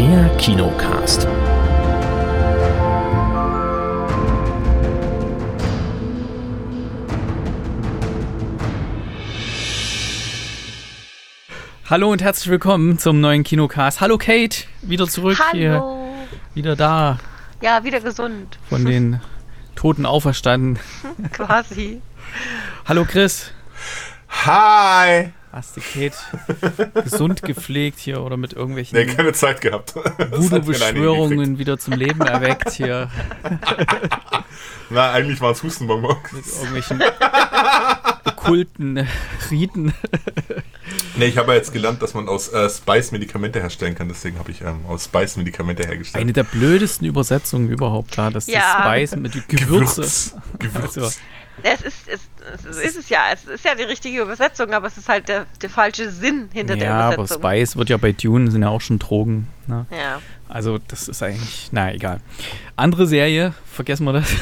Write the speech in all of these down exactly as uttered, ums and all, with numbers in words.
Der Kinocast. Hallo und herzlich willkommen zum neuen Kinocast. Hallo Kate, wieder zurück Hallo. hier, wieder da. Ja, wieder gesund. Von den Toten auferstanden. Quasi. Hallo Chris. Hi! Hast du Kate gesund gepflegt hier oder mit irgendwelchen Nee, keine Zeit gehabt. Voodoo-Beschwörungen wieder zum Leben erweckt hier? Na, eigentlich waren es Hustenbonbons. Mit irgendwelchen okkulten Riten. Nee, ich habe ja jetzt gelernt, dass man aus äh, Spice Medikamente herstellen kann. Deswegen habe ich ähm, aus Spice Medikamente hergestellt. Eine der blödesten Übersetzungen überhaupt da, dass Ja. das Spice mit Gewürze. Gewürz. Gewürz. Also, Es ist, es, es ist es ja, es ist ja die richtige Übersetzung, aber es ist halt der, der falsche Sinn hinter ja, der aber Übersetzung. Spice wird ja bei Dune, sind ja auch schon Drogen. Ne? Ja. Also das ist eigentlich, na egal. Andere Serie, vergessen wir das.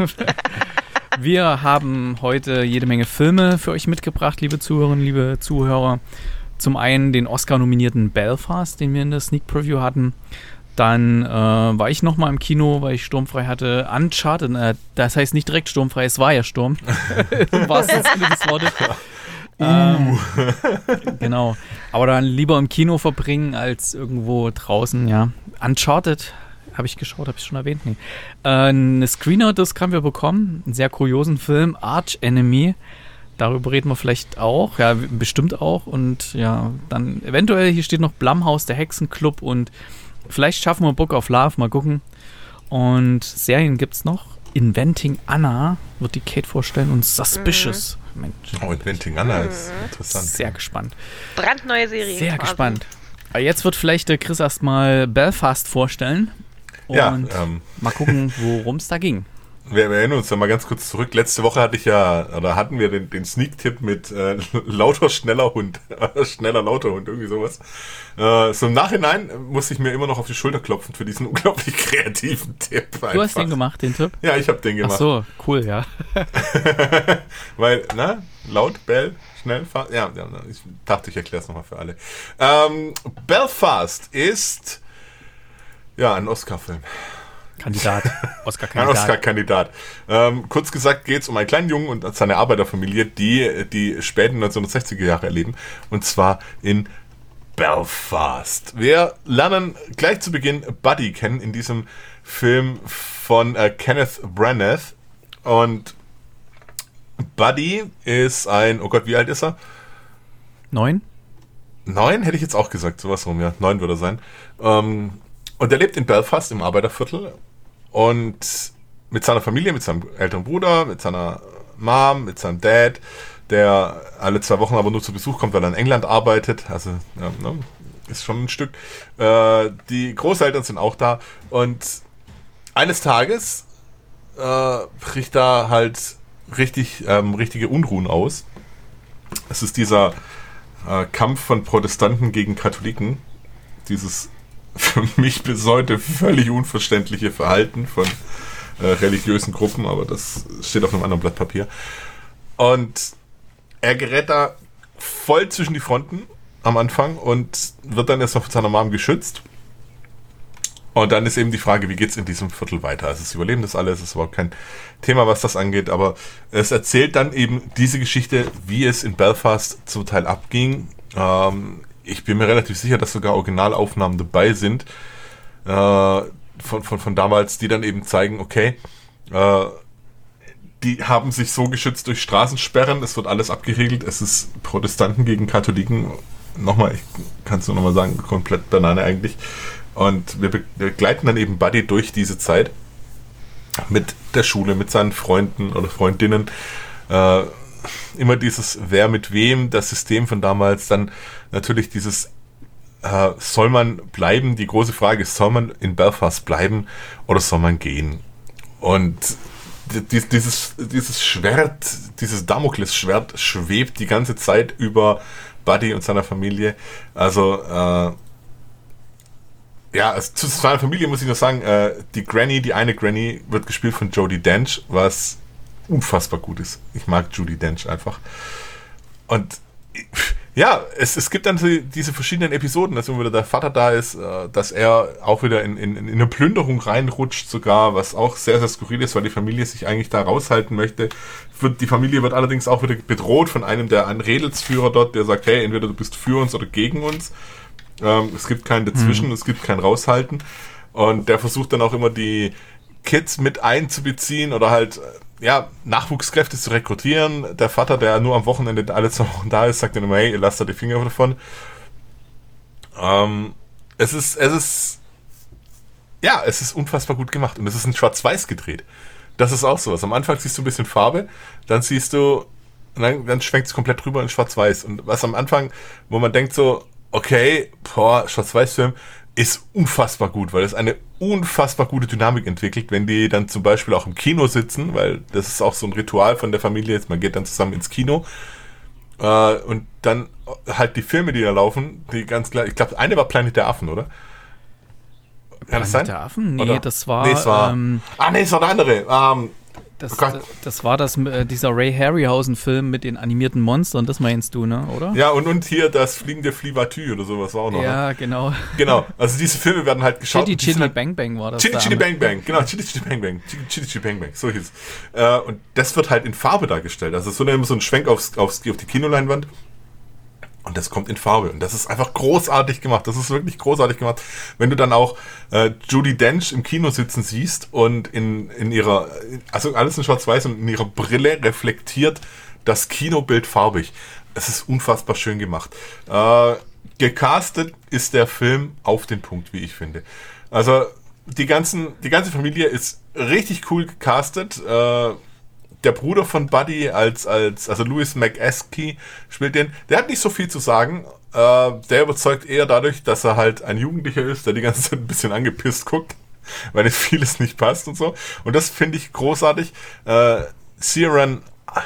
Wir haben heute jede Menge Filme für euch mitgebracht, liebe Zuhörerinnen, liebe Zuhörer. Zum einen den Oscar-nominierten Belfast, den wir in der Sneak Preview hatten. Dann äh, war ich nochmal im Kino, weil ich sturmfrei hatte. Uncharted, äh, das heißt nicht direkt sturmfrei, es war ja Sturm. Im wahrsten Sinne des Wortes. Ähm, genau. Aber dann lieber im Kino verbringen als irgendwo draußen, ja. Uncharted habe ich geschaut, habe ich schon erwähnt? Nee. Äh, eine Screener-Disc haben wir bekommen, einen sehr kuriosen Film, Arch Enemy. Darüber reden wir vielleicht auch, ja, bestimmt auch. Und ja, dann eventuell, hier steht noch Blumhouse, der Hexenclub und vielleicht schaffen wir Book of Love, mal gucken. Und Serien gibt's noch. Inventing Anna wird die Kate vorstellen und Suspicious. Mhm. Mensch. Oh, Inventing Anna ist interessant. Sehr gespannt. Brandneue Serie. Sehr quasi. gespannt. Aber jetzt wird vielleicht der Chris erstmal Belfast vorstellen. Und Ja, ähm, mal gucken, worum es da ging. wir, wir erinnern uns ja mal ganz kurz zurück. Letzte Woche hatte ich ja, oder hatten wir den, den Sneak-Tipp mit äh, lauter, schneller Hund. schneller, lauter Hund, irgendwie sowas. Äh, so im Nachhinein muss ich mir immer noch auf die Schulter klopfen für diesen unglaublich kreativen Tipp. Einfach. Du hast den gemacht, den Tipp? Ja, ich habe den gemacht. Ach so, cool, ja. Weil, na, laut, Bell, schnell, fahren. Ja, ja, ich dachte, ich erkläre es nochmal für alle. Ähm, Belfast ist, ja, ein Oscar-Film. Kandidat, Ein Oscar-Kandidat. Oscar-Kandidat. Ähm, kurz gesagt geht es um einen kleinen Jungen und seine Arbeiterfamilie, die die späten neunzehnhundertsechziger Jahre erleben. Und zwar in Belfast. Wir lernen gleich zu Beginn Buddy kennen in diesem Film von äh, Kenneth Branagh. Und Buddy ist ein, oh Gott, wie alt ist er? Neun? Neun hätte ich jetzt auch gesagt, sowas rum, ja. Neun würde er sein. Ähm, und er lebt in Belfast im Arbeiterviertel und mit seiner Familie, mit seinem älteren Bruder, mit seiner Mom, mit seinem Dad, der alle zwei Wochen aber nur zu Besuch kommt, weil er in England arbeitet. Also, ja, ne, ist schon ein Stück. Äh, die Großeltern sind auch da und eines Tages äh, bricht da halt richtig, ähm, richtige Unruhen aus. Es ist dieser äh, Kampf von Protestanten gegen Katholiken, dieses für mich bis heute völlig unverständliche Verhalten von äh, religiösen Gruppen, aber das steht auf einem anderen Blatt Papier. Und er gerät da voll zwischen die Fronten am Anfang und wird dann erstmal von seiner Mom geschützt. Und dann ist eben die Frage, wie geht's in diesem Viertel weiter? Also es überleben das alle, es ist überhaupt kein Thema, was das angeht, aber es erzählt dann eben diese Geschichte, wie es in Belfast zum Teil abging. Ähm, ich bin mir relativ sicher, dass sogar Originalaufnahmen dabei sind äh, von, von, von damals, die dann eben zeigen, okay, äh, die haben sich so geschützt durch Straßensperren, es wird alles abgeriegelt, es ist Protestanten gegen Katholiken, nochmal, ich kann es nur nochmal sagen, komplett Banane eigentlich. Und wir begleiten dann eben Buddy durch diese Zeit mit der Schule, mit seinen Freunden oder Freundinnen. Äh, immer dieses Wer mit wem, das System von damals, dann natürlich dieses äh, soll man bleiben? Die große Frage ist, soll man in Belfast bleiben oder soll man gehen? Und dieses, dieses Schwert, dieses Damoklesschwert schwebt die ganze Zeit über Buddy und seiner Familie. Also äh, ja, also zu seiner Familie muss ich nur sagen, äh, die Granny, die eine Granny wird gespielt von Judi Dench, was unfassbar gut ist. Ich mag Judi Dench einfach. Und Ja, es, es gibt dann so diese verschiedenen Episoden, dass immer wieder der Vater da ist, äh, dass er auch wieder in, in, in eine Plünderung reinrutscht sogar, was auch sehr, sehr skurril ist, weil die Familie sich eigentlich da raushalten möchte. Wird, die Familie wird allerdings auch wieder bedroht von einem der einen Redelsführer dort, der sagt, hey, entweder du bist für uns oder gegen uns. Ähm, es gibt keinen dazwischen, mhm. es gibt kein Raushalten. Und der versucht dann auch immer die Kids mit einzubeziehen oder halt ja, Nachwuchskräfte zu rekrutieren. Der Vater, der nur am Wochenende alle zwei Wochen da ist, sagt dann immer, hey, ihr lasst da die Finger davon. Ähm, es ist, es ist, ja, es ist unfassbar gut gemacht und es ist in Schwarz-Weiß gedreht. Das ist auch sowas. Am Anfang siehst du ein bisschen Farbe, dann siehst du, und dann, dann schwenkt es komplett rüber in Schwarz-Weiß. Und was am Anfang, wo man denkt so, okay, boah, Schwarz-Weiß-Film, ist unfassbar gut, weil es eine unfassbar gute Dynamik entwickelt, wenn die dann zum Beispiel auch im Kino sitzen, weil das ist auch so ein Ritual von der Familie, jetzt man geht dann zusammen ins Kino äh, und dann halt die Filme, die da laufen, die ganz klar, ich glaube, eine war Planet der Affen, oder? Kann Planet das sein? der Affen? Nee, oder? das war... Nee, es war ähm, ah, nee, es war der andere. Ähm, Das, Oh Gott. das war das, äh, dieser Ray Harryhausen-Film mit den animierten Monstern, das meinst du, ne, oder? ja, und, und hier das fliegende Flivatü oder sowas war auch noch. Ja, Ne? genau. Genau, also diese Filme werden halt geschaut. Chitty die sind Chitty halt- Bang Bang war das. Chitty da Chitty mit- Bang Bang, genau, Chitty Chitty Bang Bang, Chitty Chitty Chitty Bang Bang, so hieß es. Äh, und das wird halt in Farbe dargestellt. Also es wird immer so ein Schwenk aufs, aufs, auf die Kinoleinwand und das kommt in Farbe. Und das ist einfach großartig gemacht. Das ist wirklich großartig gemacht. Wenn du dann auch äh, Judi Dench im Kino sitzen siehst und in, in ihrer, also alles in Schwarz-Weiß und in ihrer Brille reflektiert das Kinobild farbig. Es ist unfassbar schön gemacht. Äh, gecastet ist der Film auf den Punkt, wie ich finde. Also die ganzen, die ganze Familie ist richtig cool gecastet. Äh, der Bruder von Buddy als, als also Louis McEskey spielt den. Der hat nicht so viel zu sagen. Äh, der überzeugt eher dadurch, dass er halt ein Jugendlicher ist, der die ganze Zeit ein bisschen angepisst guckt, weil es vieles nicht passt und so. Und das finde ich großartig. Äh, Ciarán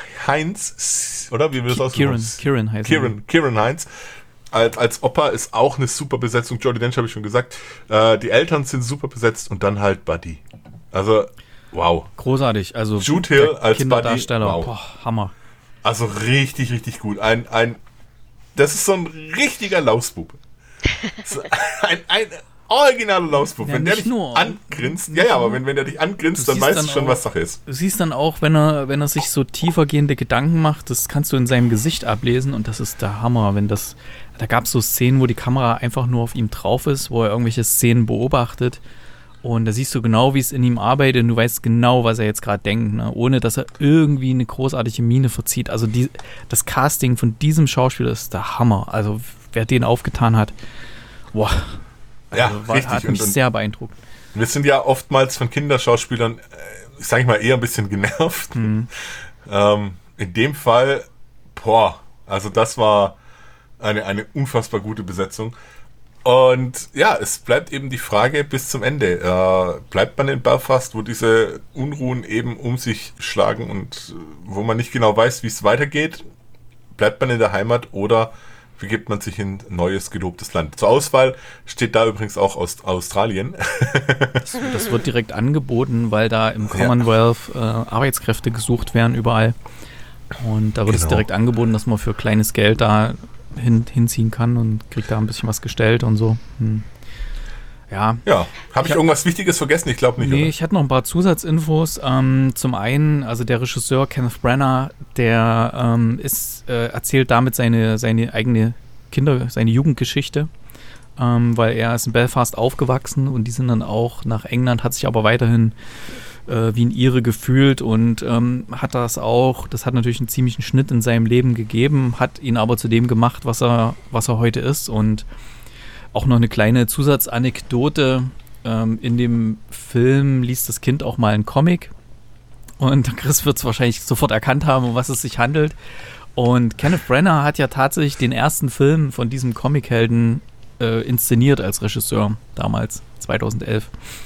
Hinds, oder wie wir das Kieran, aussprechen? Kieran heißt Kieran, Kieran Hinds. Als, als Opa ist auch eine super Besetzung. Judi Dench habe ich schon gesagt. Äh, die Eltern sind super besetzt und dann halt Buddy. Also, wow. Großartig, also Jude Hill der als Kinderdarsteller, Buddy, wow. boah, Hammer. Also richtig, richtig gut. Ein, ein, das ist so ein richtiger Lausbub. So ein, ein originaler Lausbub. Ja, wenn der nicht dich nur. angrinst, ja, ja, aber wenn, wenn der dich angrinst, Du dann siehst weißt dann du schon, auch- was Sache ist. Du siehst dann auch, wenn er, wenn er sich so tiefergehende Gedanken macht, das kannst du in seinem Gesicht ablesen und das ist der Hammer, wenn das, da gab es so Szenen, wo die Kamera einfach nur auf ihm drauf ist, wo er irgendwelche Szenen beobachtet und da siehst du genau, wie es in ihm arbeitet und du weißt genau, was er jetzt gerade denkt, ne? Ohne dass er irgendwie eine großartige Miene verzieht. Also die, das Casting von diesem Schauspieler ist der Hammer. Also wer den aufgetan hat, boah, Ja, also war, richtig. hat mich Und, und sehr beeindruckt. wir sind ja oftmals von Kinderschauspielern, äh, sag ich mal, eher ein bisschen genervt. Mhm. Ähm, in dem Fall, boah, also das war eine, eine unfassbar gute Besetzung. Und ja, es bleibt eben die Frage bis zum Ende. Äh, bleibt man in Belfast, wo diese Unruhen eben um sich schlagen und äh, wo man nicht genau weiß, wie es weitergeht? Bleibt man in der Heimat oder begibt man sich in ein neues, gelobtes Land? Zur Auswahl steht da übrigens auch Aust- Australien. Das, das wird direkt angeboten, weil da im Commonwealth äh, Arbeitskräfte gesucht werden überall. Und da wird es Genau. direkt angeboten, dass man für kleines Geld da hin, hinziehen kann und kriegt da ein bisschen was gestellt und so. Hm. Ja, Ja, habe ich hab- irgendwas Wichtiges vergessen? Ich glaube nicht, nee, oder? ich hatte noch ein paar Zusatzinfos. Ähm, zum einen, also der Regisseur Kenneth Branagh, der ähm, ist, äh, erzählt damit seine, seine eigene Kinder-, seine Jugendgeschichte, ähm, weil er ist in Belfast aufgewachsen und die sind dann auch nach England, hat sich aber weiterhin äh, wie ein Ire gefühlt und ähm, hat das auch, das hat natürlich einen ziemlichen Schnitt in seinem Leben gegeben, hat ihn aber zu dem gemacht, was er, was er heute ist. Und auch noch eine kleine Zusatzanekdote. Ähm, in dem Film liest das Kind auch mal einen Comic. Und Chris wird es wahrscheinlich sofort erkannt haben, um was es sich handelt. Und Kenneth Branagh hat ja tatsächlich den ersten Film von diesem Comichelden äh, inszeniert als Regisseur, damals, zweitausendelf.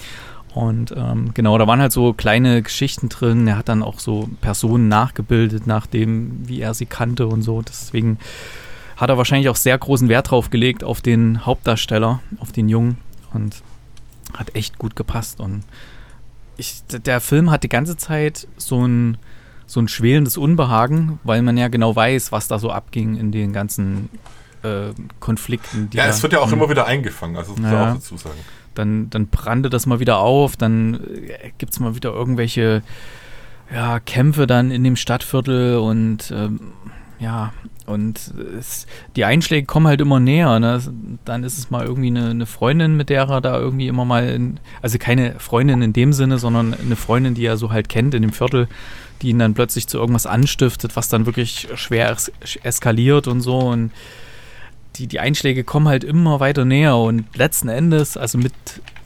Und ähm, genau, da waren halt so kleine Geschichten drin. Er hat dann auch so Personen nachgebildet, nach dem, wie er sie kannte und so. Deswegen hat er wahrscheinlich auch sehr großen Wert drauf gelegt, auf den Hauptdarsteller, auf den Jungen. Und hat echt gut gepasst. Und ich, der Film hat die ganze Zeit so ein, so ein schwelendes Unbehagen, weil man ja genau weiß, was da so abging in den ganzen äh, Konflikten. Die ja, da, es wird ja auch mh. immer wieder eingefangen, also das muss Ja. man auch dazu sagen. Dann, dann brannte das mal wieder auf, dann äh, gibt es mal wieder irgendwelche ja, Kämpfe dann in dem Stadtviertel und ähm, ja, und es, die Einschläge kommen halt immer näher. Ne? Dann ist es mal irgendwie eine, eine Freundin, mit der er da irgendwie immer mal, in, also keine Freundin in dem Sinne, sondern eine Freundin, die er so halt kennt in dem Viertel, die ihn dann plötzlich zu irgendwas anstiftet, was dann wirklich schwer es, eskaliert und so und Die, die Einschläge kommen halt immer weiter näher und letzten Endes, also mit,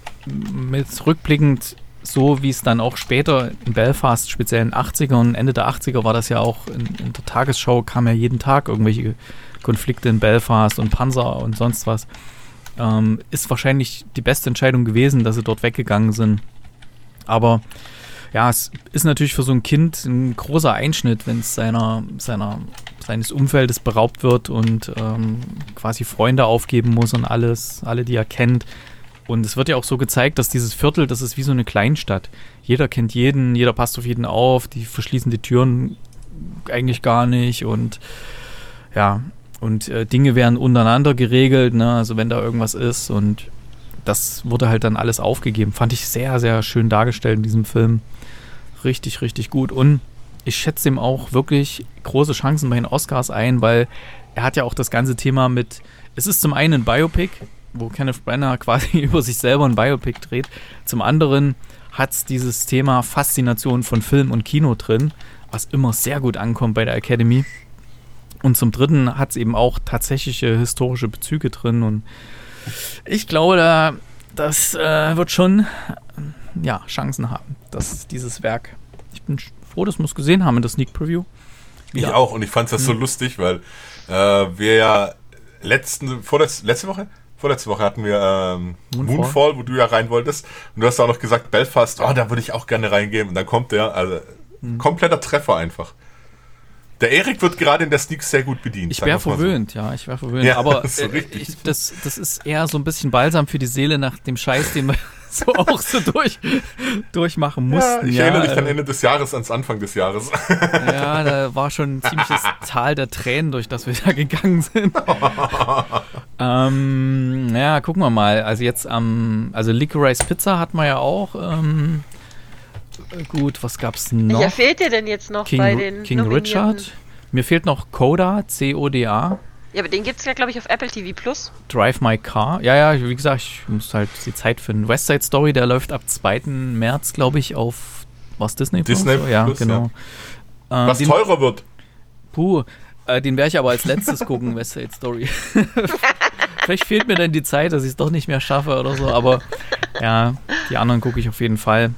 mit rückblickend, so wie es dann auch später in Belfast, speziell in den achtziger und Ende der achtziger war das ja auch in, in der Tagesschau, kam ja jeden Tag irgendwelche Konflikte in Belfast und Panzer und sonst was. Ähm, ist wahrscheinlich die beste Entscheidung gewesen, dass sie dort weggegangen sind. Aber ja, es ist natürlich für so ein Kind ein großer Einschnitt, wenn es seiner, seiner, seines Umfeldes beraubt wird und ähm, quasi Freunde aufgeben muss und alles, alle, die er kennt. Und es wird ja auch so gezeigt, dass dieses Viertel, das ist wie so eine Kleinstadt. Jeder kennt jeden, jeder passt auf jeden auf, die verschließen die Türen eigentlich gar nicht und ja, und äh, Dinge werden untereinander geregelt, ne? Also wenn da irgendwas ist und das wurde halt dann alles aufgegeben. Fand ich sehr, sehr schön dargestellt in diesem Film. Richtig, richtig gut. Und ich schätze ihm auch wirklich große Chancen bei den Oscars ein, weil er hat ja auch das ganze Thema mit, es ist zum einen ein Biopic, wo Kenneth Branagh quasi über sich selber ein Biopic dreht. Zum anderen hat es dieses Thema Faszination von Film und Kino drin, was immer sehr gut ankommt bei der Academy. Und zum dritten hat es eben auch tatsächliche historische Bezüge drin und ich glaube, da, das äh, wird schon ja, Chancen haben, dass dieses Werk. Ich bin froh, dass wir es gesehen haben in der Sneak Preview. Wieder. Ich auch und ich fand das so mhm. lustig, weil äh, wir ja letzten, vorletz, letzte Woche? Vorletzte Woche hatten wir ähm, Moonfall. Moonfall, wo du ja rein wolltest. Und du hast auch noch gesagt, Belfast, oh, da würde ich auch gerne reingehen. Und dann kommt der, also mhm. kompletter Treffer einfach. Der Erik wird gerade in der Sneak sehr gut bedient. Ich wäre verwöhnt, so. ja, ich wäre verwöhnt. Ja, aber das, ist so äh, richtig. Ich, das, das ist eher so ein bisschen Balsam für die Seele nach dem Scheiß, den wir so auch so durch, durchmachen mussten. Ja, ich ja, erinnere dich äh, dann Ende des Jahres ans Anfang des Jahres. Ja, da war schon ein ziemliches Tal der Tränen, durch das wir da gegangen sind. ähm, ja, gucken wir mal. Also jetzt am, also Licorice Pizza hat man ja auch. Ähm, gut, was gab's noch? Wer fehlt dir denn jetzt noch King, bei den King Richard. Mir fehlt noch Coda, C O D A. Ja, aber den gibt es ja, glaube ich, auf Apple T V Plus. Drive My Car. Ja, ja, wie gesagt, ich muss halt die Zeit finden. West Side Story, der läuft ab zweiten März, glaube ich, auf, was, Disney Plus? Disney ja, Plus, genau. Ja. Äh, was den, teurer wird. Puh, äh, den werde ich aber als letztes gucken, West Side Story. Vielleicht fehlt mir dann die Zeit, dass ich es doch nicht mehr schaffe oder so, aber ja, die anderen gucke ich auf jeden Fall.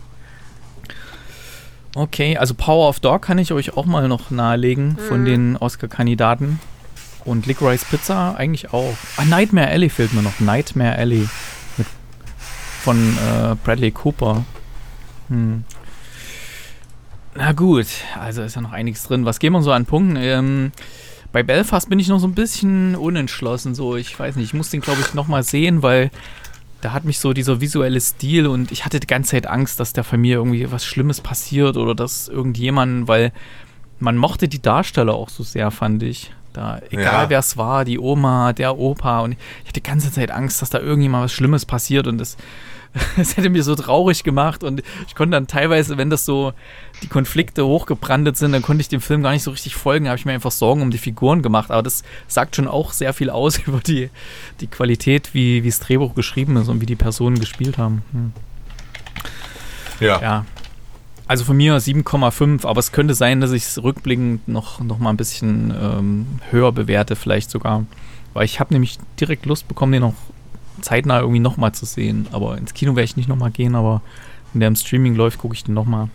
Okay, also Power of Dog kann ich euch auch mal noch nahelegen mhm. von den Oscar-Kandidaten. Und Licorice Pizza eigentlich auch. Ah, Nightmare Alley fehlt mir noch. Nightmare Alley. Mit, von äh, Bradley Cooper. Hm. Na gut, also ist ja noch einiges drin. Was geben wir so an Punkten? Ähm, bei Belfast bin ich noch so ein bisschen unentschlossen. So, ich weiß nicht, ich muss den, glaube ich, nochmal sehen, weil da hat mich so dieser visuelle Stil und ich hatte die ganze Zeit Angst, dass der Familie irgendwie was Schlimmes passiert oder dass irgendjemand, weil man mochte die Darsteller auch so sehr, fand ich. Da, egal ja. wer es war, die Oma, der Opa und ich hatte die ganze Zeit Angst, dass da irgendjemand was Schlimmes passiert und das, das hätte mir so traurig gemacht und ich konnte dann teilweise, wenn das so die Konflikte hochgebrandet sind, dann konnte ich dem Film gar nicht so richtig folgen, da habe ich mir einfach Sorgen um die Figuren gemacht, aber das sagt schon auch sehr viel aus über die, die Qualität, wie das Drehbuch geschrieben ist und wie die Personen gespielt haben. Hm. Ja. Ja. Also von mir sieben Komma fünf, aber es könnte sein, dass ich es rückblickend noch, noch mal ein bisschen ähm, höher bewerte, vielleicht sogar. Weil ich habe nämlich direkt Lust bekommen, den noch zeitnah irgendwie noch mal zu sehen. Aber ins Kino werde ich nicht noch mal gehen, aber wenn der im Streaming läuft, gucke ich den noch mal.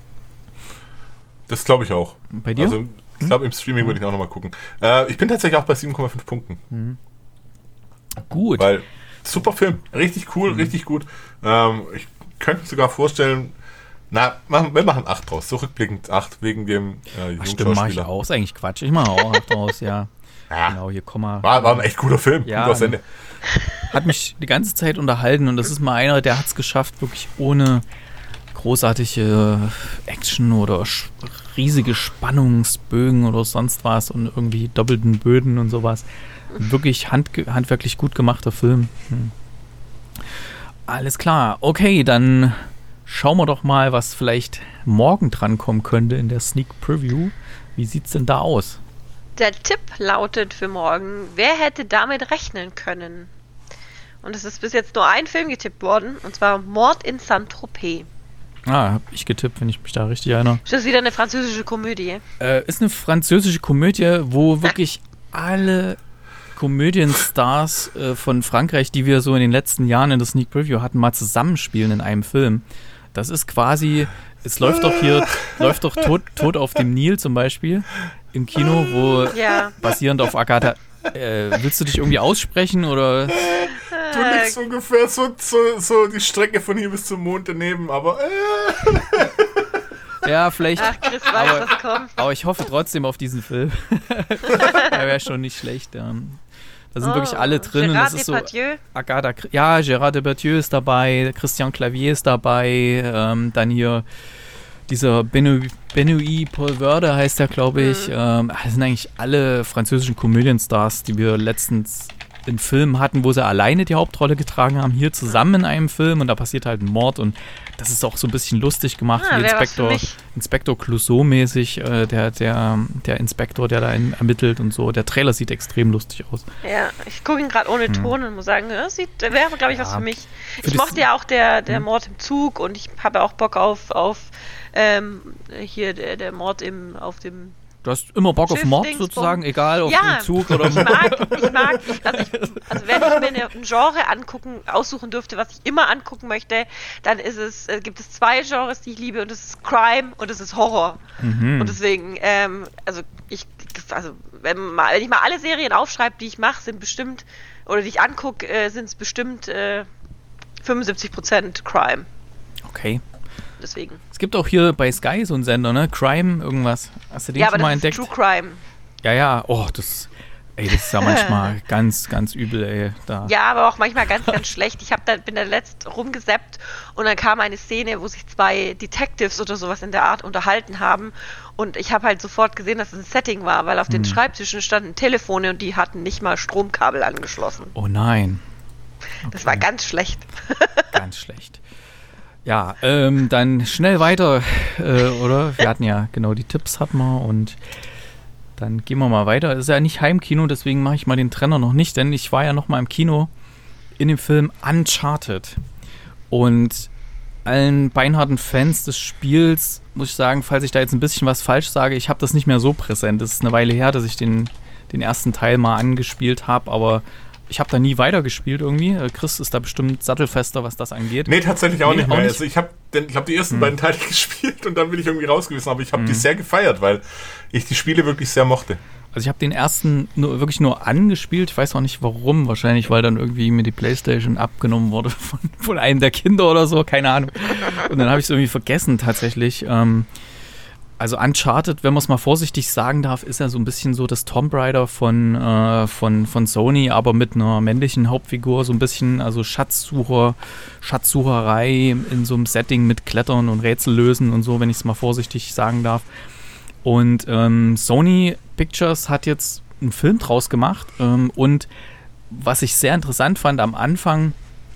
Das glaube ich auch. Bei dir? Also ich glaube, im Streaming hm? würde ich auch noch mal gucken. Äh, ich bin tatsächlich auch bei sieben Komma fünf Punkten. Hm. Gut. Weil, super Film. Richtig cool, hm. richtig gut. Ähm, ich könnte mir sogar vorstellen, na, machen, wir machen acht draus. So rückblickend acht wegen dem äh, Ach, stimmt, mach ich auch. Ist eigentlich Quatsch. Ich mache auch acht draus, ja. Ja. Genau, hier komm mal. War, war ein echt guter Film. Ja, Gut Ende. Hat mich die ganze Zeit unterhalten und das ist mal einer, der hat es geschafft, wirklich ohne großartige Action oder riesige Spannungsbögen oder sonst was und irgendwie doppelten Böden und sowas. Wirklich hand, handwerklich gut gemachter Film. Hm. Alles klar. Okay, dann schauen wir doch mal, was vielleicht morgen drankommen könnte in der Sneak Preview. Wie sieht's denn da aus? Der Tipp lautet für morgen, wer hätte damit rechnen können? Und es ist bis jetzt nur ein Film getippt worden, und zwar Mord in Saint-Tropez. Ah, hab ich getippt, wenn ich mich da richtig erinnere. Das ist wieder eine französische Komödie. Äh, ist eine französische Komödie, wo wirklich alle Komödienstars äh, von Frankreich, die wir so in den letzten Jahren in der Sneak Preview hatten, mal zusammenspielen in einem Film. Das ist quasi, es läuft doch hier, läuft doch Tod, Tod auf dem Nil zum Beispiel im Kino, wo Ja. basierend auf Agatha, äh, willst du dich irgendwie aussprechen oder? Du liegst ungefähr so, so, so die Strecke von hier bis zum Mond daneben, aber äh. Ja, vielleicht. Ach, Chris weiß, Aber- was kommt. Aber ich hoffe trotzdem auf diesen Film. Der wäre schon nicht schlecht. Ja. Da sind Oh, wirklich alle drin. Und Gérard das ist so Depardieu. Agatha, ja, Gérard Depardieu ist dabei, Christian Clavier ist dabei, ähm, dann hier dieser Benoît, Benoît Poelvoorde heißt der, glaube ich. Mhm. Ähm, das sind eigentlich alle französischen Komödienstars, die wir letztens in Filmen hatten, wo sie alleine die Hauptrolle getragen haben, hier zusammen in einem Film und da passiert halt ein Mord und das ist auch so ein bisschen lustig gemacht, Ah, wie wär was für Inspektor, mich. Inspektor Clouseau-mäßig, äh, der, der, der Inspektor, der da in, ermittelt und so. Der Trailer sieht extrem lustig aus. Ja, ich gucke ihn gerade ohne Ton und muss sagen, das sieht, wäre, glaube ich, was Ja. für mich. Für Ich das- mochte ja auch der, der Hm. Mord im Zug und ich habe auch Bock auf, auf ähm, hier der, der Mord im, auf dem. Du hast immer Bock auf Schiff, Mord Dingsbums. sozusagen, egal ob Ja, im Zug oder Ich mag, ich mag, ich, also, ich, also wenn ich mir eine, ein Genre angucken, aussuchen dürfte, was ich immer angucken möchte, dann ist es, äh, gibt es zwei Genres, die ich liebe und das ist Crime und das ist Horror. Mhm. Und deswegen, ähm, also ich, also wenn, mal, wenn ich mal alle Serien aufschreibe, die ich mache, sind bestimmt, oder die ich angucke, äh, sind es bestimmt äh, fünfundsiebzig Prozent Crime. Okay. Deswegen. Es gibt auch hier bei Sky so einen Sender, ne? Crime, irgendwas. Hast du den Ja, schon aber mal das entdeckt? ist True Crime. Ja, ja. Oh, das, ey, das ist ja manchmal ganz, ganz übel, ey. Da. Ja, aber auch manchmal ganz, ganz schlecht. Ich hab da, bin da letzt rumgesappt und dann kam eine Szene, wo sich zwei Detectives oder sowas in der Art unterhalten haben und ich habe halt sofort gesehen, dass es ein Setting war, weil auf den Schreibtischen standen Telefone und die hatten nicht mal Stromkabel angeschlossen. Oh nein. Das Okay. war ganz schlecht. Ganz schlecht. Ja, ähm, dann schnell weiter, äh, oder? Wir hatten ja, genau, die Tipps hatten wir und dann gehen wir mal weiter. Es ist ja nicht Heimkino, deswegen mache ich mal den Trenner noch nicht, denn ich war ja noch mal im Kino in dem Film Uncharted. Und allen beinharten Fans des Spiels muss ich sagen, falls ich da jetzt ein bisschen was falsch sage, ich habe das nicht mehr so präsent. Es ist eine Weile her, dass ich den, den ersten Teil mal angespielt habe, aber ich habe da nie weitergespielt irgendwie. Chris ist da bestimmt sattelfester, was das angeht. Nee, tatsächlich auch Nee, nicht mehr. auch nicht. Also ich habe ich hab die ersten Hm. beiden Teile gespielt und dann bin ich irgendwie raus gewesen, aber ich habe die Hm. sehr gefeiert, weil ich die Spiele wirklich sehr mochte. Also ich habe den ersten nur, wirklich nur angespielt. Ich weiß auch nicht warum. Wahrscheinlich, weil dann irgendwie mir die Playstation abgenommen wurde von, von einem der Kinder oder so. Keine Ahnung. Und dann habe ich es irgendwie vergessen tatsächlich. Ähm, also Uncharted, wenn man es mal vorsichtig sagen darf, ist ja so ein bisschen so das Tomb Raider von, äh, von, von Sony, aber mit einer männlichen Hauptfigur. So ein bisschen, also Schatzsucher, Schatzsucherei in so einem Setting mit Klettern und Rätsel lösen und so, wenn ich es mal vorsichtig sagen darf. Und ähm, Sony Pictures hat jetzt einen Film draus gemacht ähm, und was ich sehr interessant fand, am Anfang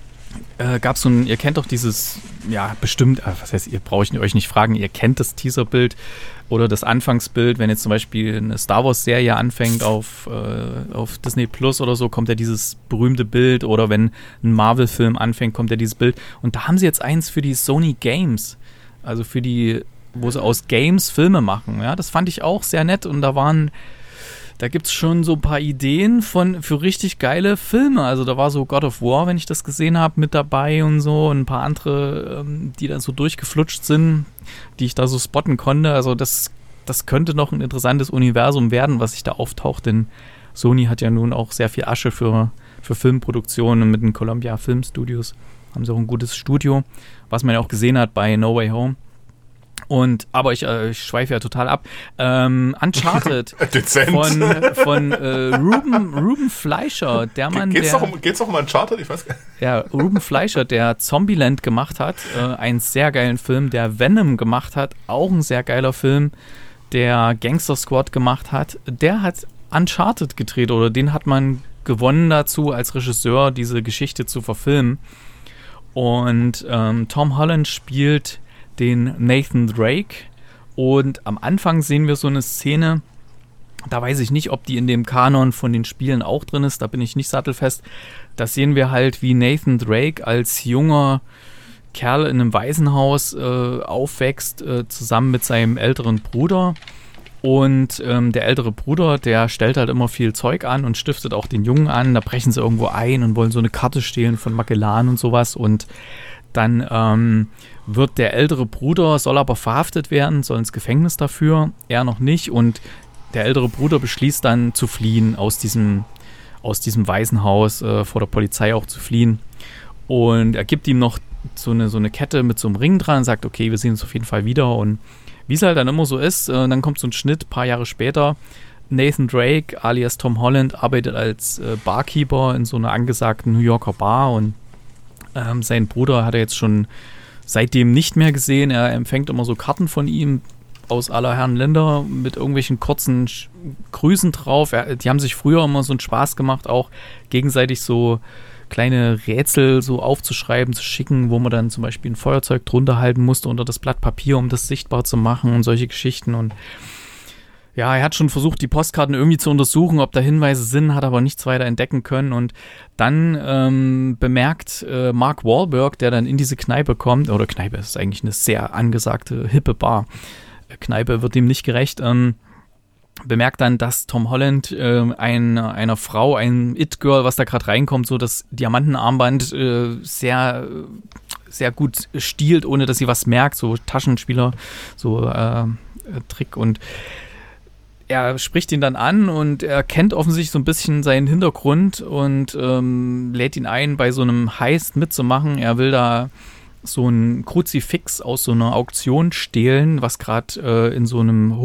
äh, gab es so ein, ihr kennt doch dieses, ja bestimmt, äh, was heißt, ihr brauche ich euch nicht fragen, ihr kennt das Teaserbild oder das Anfangsbild, wenn jetzt zum Beispiel eine Star Wars Serie anfängt auf, äh, auf Disney Plus oder so, kommt ja dieses berühmte Bild oder wenn ein Marvel Film anfängt, kommt ja dieses Bild und da haben sie jetzt eins für die Sony Games, also für die wo sie aus Games Filme machen. Ja, das fand ich auch sehr nett und da waren, da gibt es schon so ein paar Ideen von, für richtig geile Filme. Also da war so God of War, wenn ich das gesehen habe, mit dabei und so und ein paar andere, ähm, die dann so durchgeflutscht sind, die ich da so spotten konnte. Also das, das könnte noch ein interessantes Universum werden, was sich da auftaucht, denn Sony hat ja nun auch sehr viel Asche für, für Filmproduktionen mit den Columbia Film Studios. Haben sie auch ein gutes Studio, was man ja auch gesehen hat bei No Way Home. Und, aber ich, äh, ich schweife ja total ab. Ähm, Uncharted Dezent. von, von äh, Ruben, Ruben Fleischer, der Mann, Geht's der, doch um, geht's doch um Uncharted? Ich weiß gar nicht. ja, Ruben Fleischer, der Zombieland gemacht hat, äh, einen sehr geilen Film, der Venom gemacht hat, auch ein sehr geiler Film, der Gangster Squad gemacht hat, der hat Uncharted gedreht oder den hat man gewonnen dazu, als Regisseur diese Geschichte zu verfilmen. Und ähm, Tom Holland spielt den Nathan Drake und am Anfang sehen wir so eine Szene, da weiß ich nicht, ob die in dem Kanon von den Spielen auch drin ist, da bin ich nicht sattelfest. Da sehen wir halt, wie Nathan Drake als junger Kerl in einem Waisenhaus äh, aufwächst, äh, zusammen mit seinem älteren Bruder. Und ähm, der ältere Bruder, der stellt halt immer viel Zeug an und stiftet auch den Jungen an. Da brechen sie irgendwo ein und wollen so eine Karte stehlen von Magellan und sowas. Und dann ähm, wird der ältere Bruder, soll aber verhaftet werden, soll ins Gefängnis dafür, er noch nicht. Und der ältere Bruder beschließt dann zu fliehen, aus diesem, aus diesem Waisenhaus, äh, vor der Polizei auch zu fliehen. Und er gibt ihm noch so eine, so eine Kette mit so einem Ring dran und sagt, okay, wir sehen uns auf jeden Fall wieder. Und wie es halt dann immer so ist, äh, dann kommt so ein Schnitt, ein paar Jahre später. Nathan Drake, alias Tom Holland, arbeitet als äh, Barkeeper in so einer angesagten New Yorker Bar und ähm, seinen Bruder hat er jetzt schon seitdem nicht mehr gesehen. Er empfängt immer so Karten von ihm aus aller Herren Länder mit irgendwelchen kurzen Sch- Grüßen drauf. Er, die haben sich früher immer so einen Spaß gemacht, auch gegenseitig so kleine Rätsel so aufzuschreiben, zu schicken, wo man dann zum Beispiel ein Feuerzeug drunter halten musste unter das Blatt Papier, um das sichtbar zu machen und solche Geschichten. Und ja, er hat schon versucht, die Postkarten irgendwie zu untersuchen, ob da Hinweise sind, hat aber nichts weiter entdecken können. Und dann ähm, bemerkt äh, Mark Wahlberg, der dann in diese Kneipe kommt, oder Kneipe ist eigentlich eine sehr angesagte, hippe Bar. Kneipe wird ihm nicht gerecht, ähm, bemerkt dann, dass Tom Holland äh, ein, einer Frau, ein It-Girl, was da gerade reinkommt, so das Diamantenarmband äh, sehr, sehr gut stiehlt, ohne dass sie was merkt, so Taschenspieler, so äh, Trick. Und er spricht ihn dann an und er kennt offensichtlich so ein bisschen seinen Hintergrund und ähm, lädt ihn ein, bei so einem Heist mitzumachen. Er will da so ein Kruzifix aus so einer Auktion stehlen, was gerade äh, in so einem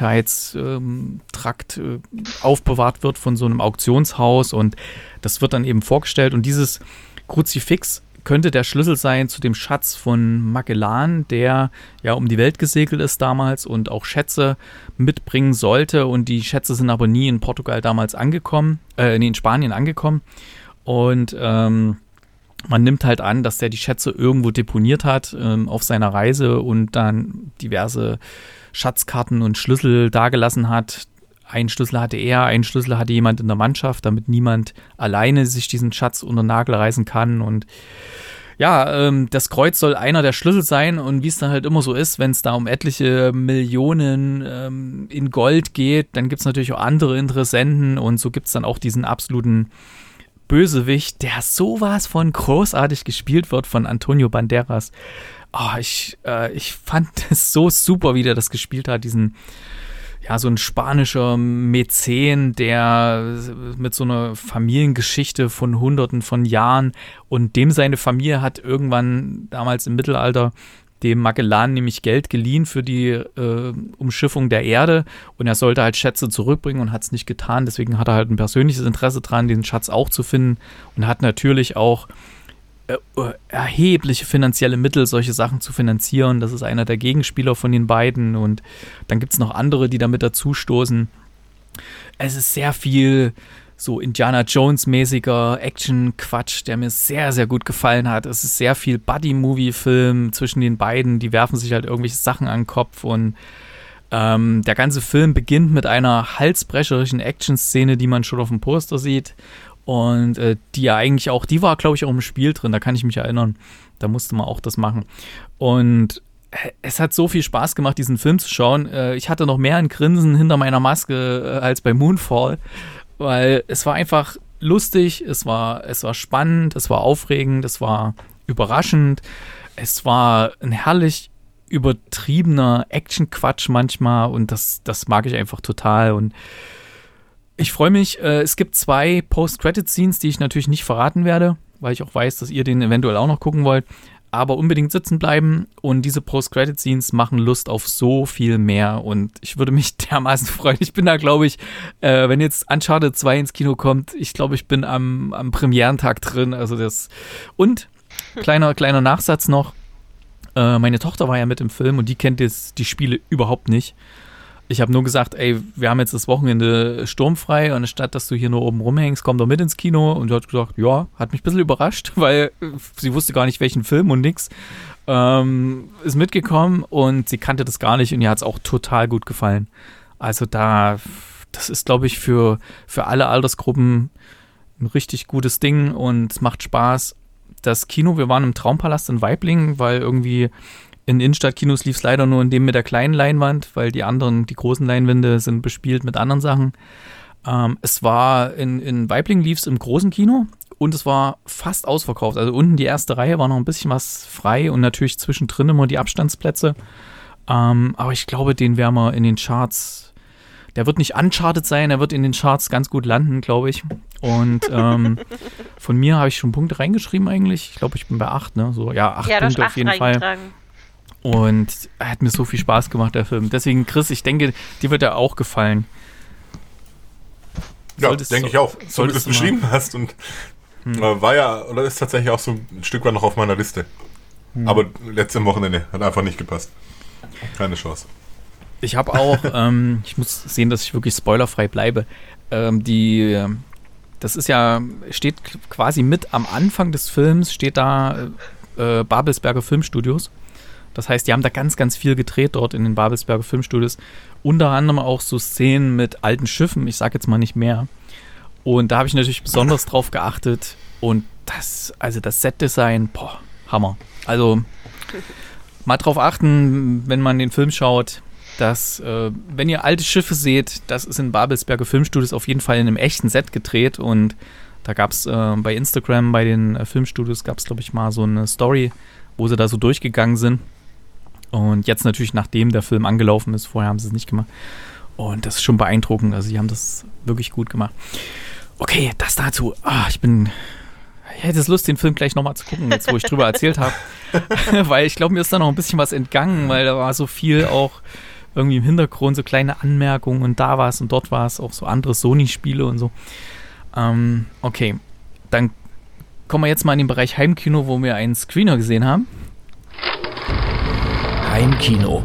Hochsicherheitstrakt äh, aufbewahrt wird von so einem Auktionshaus und das wird dann eben vorgestellt und dieses Kruzifix könnte der Schlüssel sein zu dem Schatz von Magellan, der ja um die Welt gesegelt ist damals und auch Schätze mitbringen sollte und die Schätze sind aber nie in Portugal damals angekommen, äh, nee, in Spanien angekommen und ähm, man nimmt halt an, dass der die Schätze irgendwo deponiert hat ähm, auf seiner Reise und dann diverse Schatzkarten und Schlüssel dagelassen hat. Einen Schlüssel hatte er, einen Schlüssel hatte jemand in der Mannschaft, damit niemand alleine sich diesen Schatz unter den Nagel reißen kann. Und ja, ähm, das Kreuz soll einer der Schlüssel sein und wie es dann halt immer so ist, wenn es da um etliche Millionen ähm, in Gold geht, dann gibt es natürlich auch andere Interessenten und so gibt es dann auch diesen absoluten Bösewicht, der sowas von großartig gespielt wird von Antonio Banderas. Oh, ich, äh, ich fand es so super, wie der das gespielt hat, diesen, ja, so ein spanischer Mäzen, der mit so einer Familiengeschichte von Hunderten von Jahren und dem seine Familie hat irgendwann damals im Mittelalter dem Magellan nämlich Geld geliehen für die äh, Umschiffung der Erde und er sollte halt Schätze zurückbringen und hat es nicht getan. Deswegen hat er halt ein persönliches Interesse dran, den Schatz auch zu finden und hat natürlich auch äh, erhebliche finanzielle Mittel, solche Sachen zu finanzieren. Das ist einer der Gegenspieler von den beiden und dann gibt es noch andere, die damit dazustoßen. Es ist sehr viel so Indiana Jones-mäßiger Action-Quatsch, der mir sehr, sehr gut gefallen hat. Es ist sehr viel Buddy-Movie-Film zwischen den beiden. Die werfen sich halt irgendwelche Sachen an den Kopf und ähm, der ganze Film beginnt mit einer halsbrecherischen Action-Szene, die man schon auf dem Poster sieht und äh, die ja eigentlich auch, die war, glaube ich, auch im Spiel drin, da kann ich mich erinnern. Da musste man auch das machen. Und es hat so viel Spaß gemacht, diesen Film zu schauen. Äh, ich hatte noch mehr ein Grinsen hinter meiner Maske äh, als bei Moonfall, weil es war einfach lustig, es war, es war spannend, es war aufregend, es war überraschend, es war ein herrlich übertriebener Action-Quatsch manchmal und das, das mag ich einfach total und ich freue mich, äh, es gibt zwei Post-Credit-Scenes, die ich natürlich nicht verraten werde, weil ich auch weiß, dass ihr den eventuell auch noch gucken wollt, aber unbedingt sitzen bleiben und diese Post-Credit-Scenes machen Lust auf so viel mehr und ich würde mich dermaßen freuen. Ich bin da, glaube ich, äh, wenn jetzt Uncharted zwei ins Kino kommt, ich glaube, ich bin am, am Premierentag drin, also das und kleiner, kleiner Nachsatz noch, äh, meine Tochter war ja mit im Film und die kennt jetzt die Spiele überhaupt nicht. Ich habe nur gesagt, ey, wir haben jetzt das Wochenende sturmfrei und statt, dass du hier nur oben rumhängst, komm doch mit ins Kino. Und sie hat gesagt, ja, hat mich ein bisschen überrascht, weil sie wusste gar nicht, welchen Film und nix. Ähm, ist mitgekommen und sie kannte das gar nicht und ihr hat es auch total gut gefallen. Also da, das ist, glaube ich, für, für alle Altersgruppen ein richtig gutes Ding und es macht Spaß. Das Kino, wir waren im Traumpalast in Waiblingen, weil irgendwie in Innenstadtkinos lief es leider nur in dem mit der kleinen Leinwand, weil die anderen, die großen Leinwände sind bespielt mit anderen Sachen. Ähm, es war, in, in Waiblingen lief es im großen Kino und es war fast ausverkauft. Also unten die erste Reihe war noch ein bisschen was frei und natürlich zwischendrin immer die Abstandsplätze. Ähm, aber ich glaube, den werden wir in den Charts, der wird nicht uncharted sein, er wird in den Charts ganz gut landen, glaube ich. Und ähm, von mir habe ich schon Punkte reingeschrieben eigentlich. Ich glaube, ich bin bei acht, ne? So, ja, acht ja, Punkte auf jeden Fall. Und er hat mir so viel Spaß gemacht, der Film. Deswegen, Chris, ich denke, dir wird er auch gefallen. Ja, denke ich auch. So wie du es beschrieben hast. Und hm. äh, war ja, oder ist tatsächlich auch so ein Stück weit noch auf meiner Liste. Hm. Aber letztes Wochenende hat einfach nicht gepasst. Keine Chance. Ich habe auch, ähm, ich muss sehen, dass ich wirklich spoilerfrei bleibe. Ähm, die, das ist ja, steht quasi mit am Anfang des Films, steht da äh, Babelsberger Filmstudios. Das heißt, die haben da ganz, ganz viel gedreht dort in den Babelsberger Filmstudios. Unter anderem auch so Szenen mit alten Schiffen. Ich sage jetzt mal nicht mehr. Und da habe ich natürlich besonders drauf geachtet. Und das, also das Setdesign, boah, Hammer. Also mal drauf achten, wenn man den Film schaut, dass, äh, wenn ihr alte Schiffe seht, das ist in Babelsberger Filmstudios auf jeden Fall in einem echten Set gedreht. Und da gab es äh, bei Instagram, bei den äh, Filmstudios, gab es, glaube ich, mal so eine Story, wo sie da so durchgegangen sind. Und jetzt natürlich, nachdem der Film angelaufen ist, vorher haben sie es nicht gemacht. Und das ist schon beeindruckend. Also, sie haben das wirklich gut gemacht. Okay, das dazu. Ah, ich bin. Ich hätte es Lust, den Film gleich nochmal zu gucken, jetzt wo ich drüber erzählt habe. Weil ich glaube, mir ist da noch ein bisschen was entgangen, weil da war so viel auch irgendwie im Hintergrund, so kleine Anmerkungen und da war es und dort war es, auch so andere Sony-Spiele und so. Ähm, okay, dann kommen wir jetzt mal in den Bereich Heimkino, wo wir einen Screener gesehen haben. Heimkino.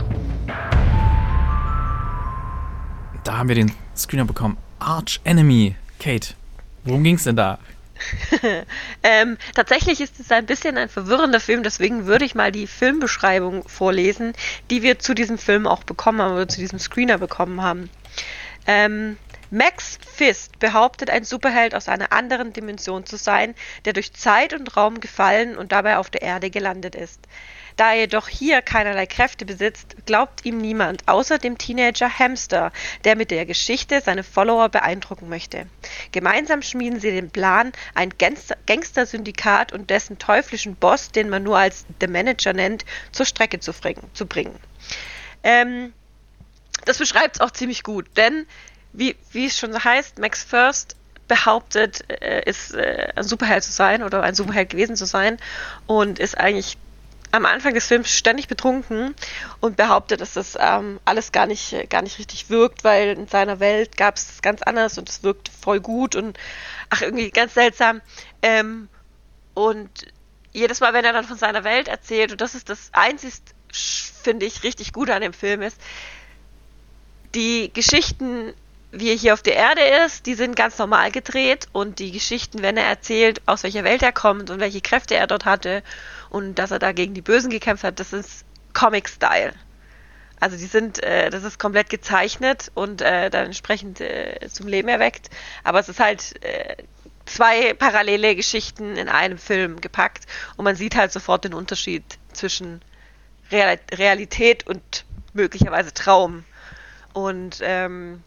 Da haben wir den Screener bekommen. Arch Enemy. Kate, worum ging es denn da? ähm, tatsächlich ist es ein bisschen ein verwirrender Film, deswegen würde ich mal die Filmbeschreibung vorlesen, die wir zu diesem Film auch bekommen haben, oder zu diesem Screener bekommen haben. Ähm, Max Fist behauptet, ein Superheld aus einer anderen Dimension zu sein, der durch Zeit und Raum gefallen und dabei auf der Erde gelandet ist. Da er jedoch hier keinerlei Kräfte besitzt, glaubt ihm niemand, außer dem Teenager Hamster, der mit der Geschichte seine Follower beeindrucken möchte. Gemeinsam schmieden sie den Plan, ein Gangster- Gangster-Syndikat und dessen teuflischen Boss, den man nur als The Manager nennt, zur Strecke zu, fring- zu bringen. Ähm, das beschreibt es auch ziemlich gut, denn, wie, wie es schon heißt, Max Fist behauptet, äh, ist äh, ein Superheld zu sein oder ein Superheld gewesen zu sein und ist eigentlich am Anfang des Films ständig betrunken und behauptet, dass das ähm, alles gar nicht, gar nicht richtig wirkt, weil in seiner Welt gab es das ganz anders und es wirkt voll gut und ach, irgendwie ganz seltsam. Ähm, und jedes Mal, wenn er dann von seiner Welt erzählt, und das ist das einzig, finde ich, richtig gut an dem Film ist, die Geschichten, wie er hier auf der Erde ist, die sind ganz normal gedreht und die Geschichten, wenn er erzählt, aus welcher Welt er kommt und welche Kräfte er dort hatte und dass er da gegen die Bösen gekämpft hat, das ist Comic-Style. Also die sind, äh, das ist komplett gezeichnet und äh, dann entsprechend äh, zum Leben erweckt, aber es ist halt äh, zwei parallele Geschichten in einem Film gepackt und man sieht halt sofort den Unterschied zwischen Real- Realität und möglicherweise Traum. Und ähm,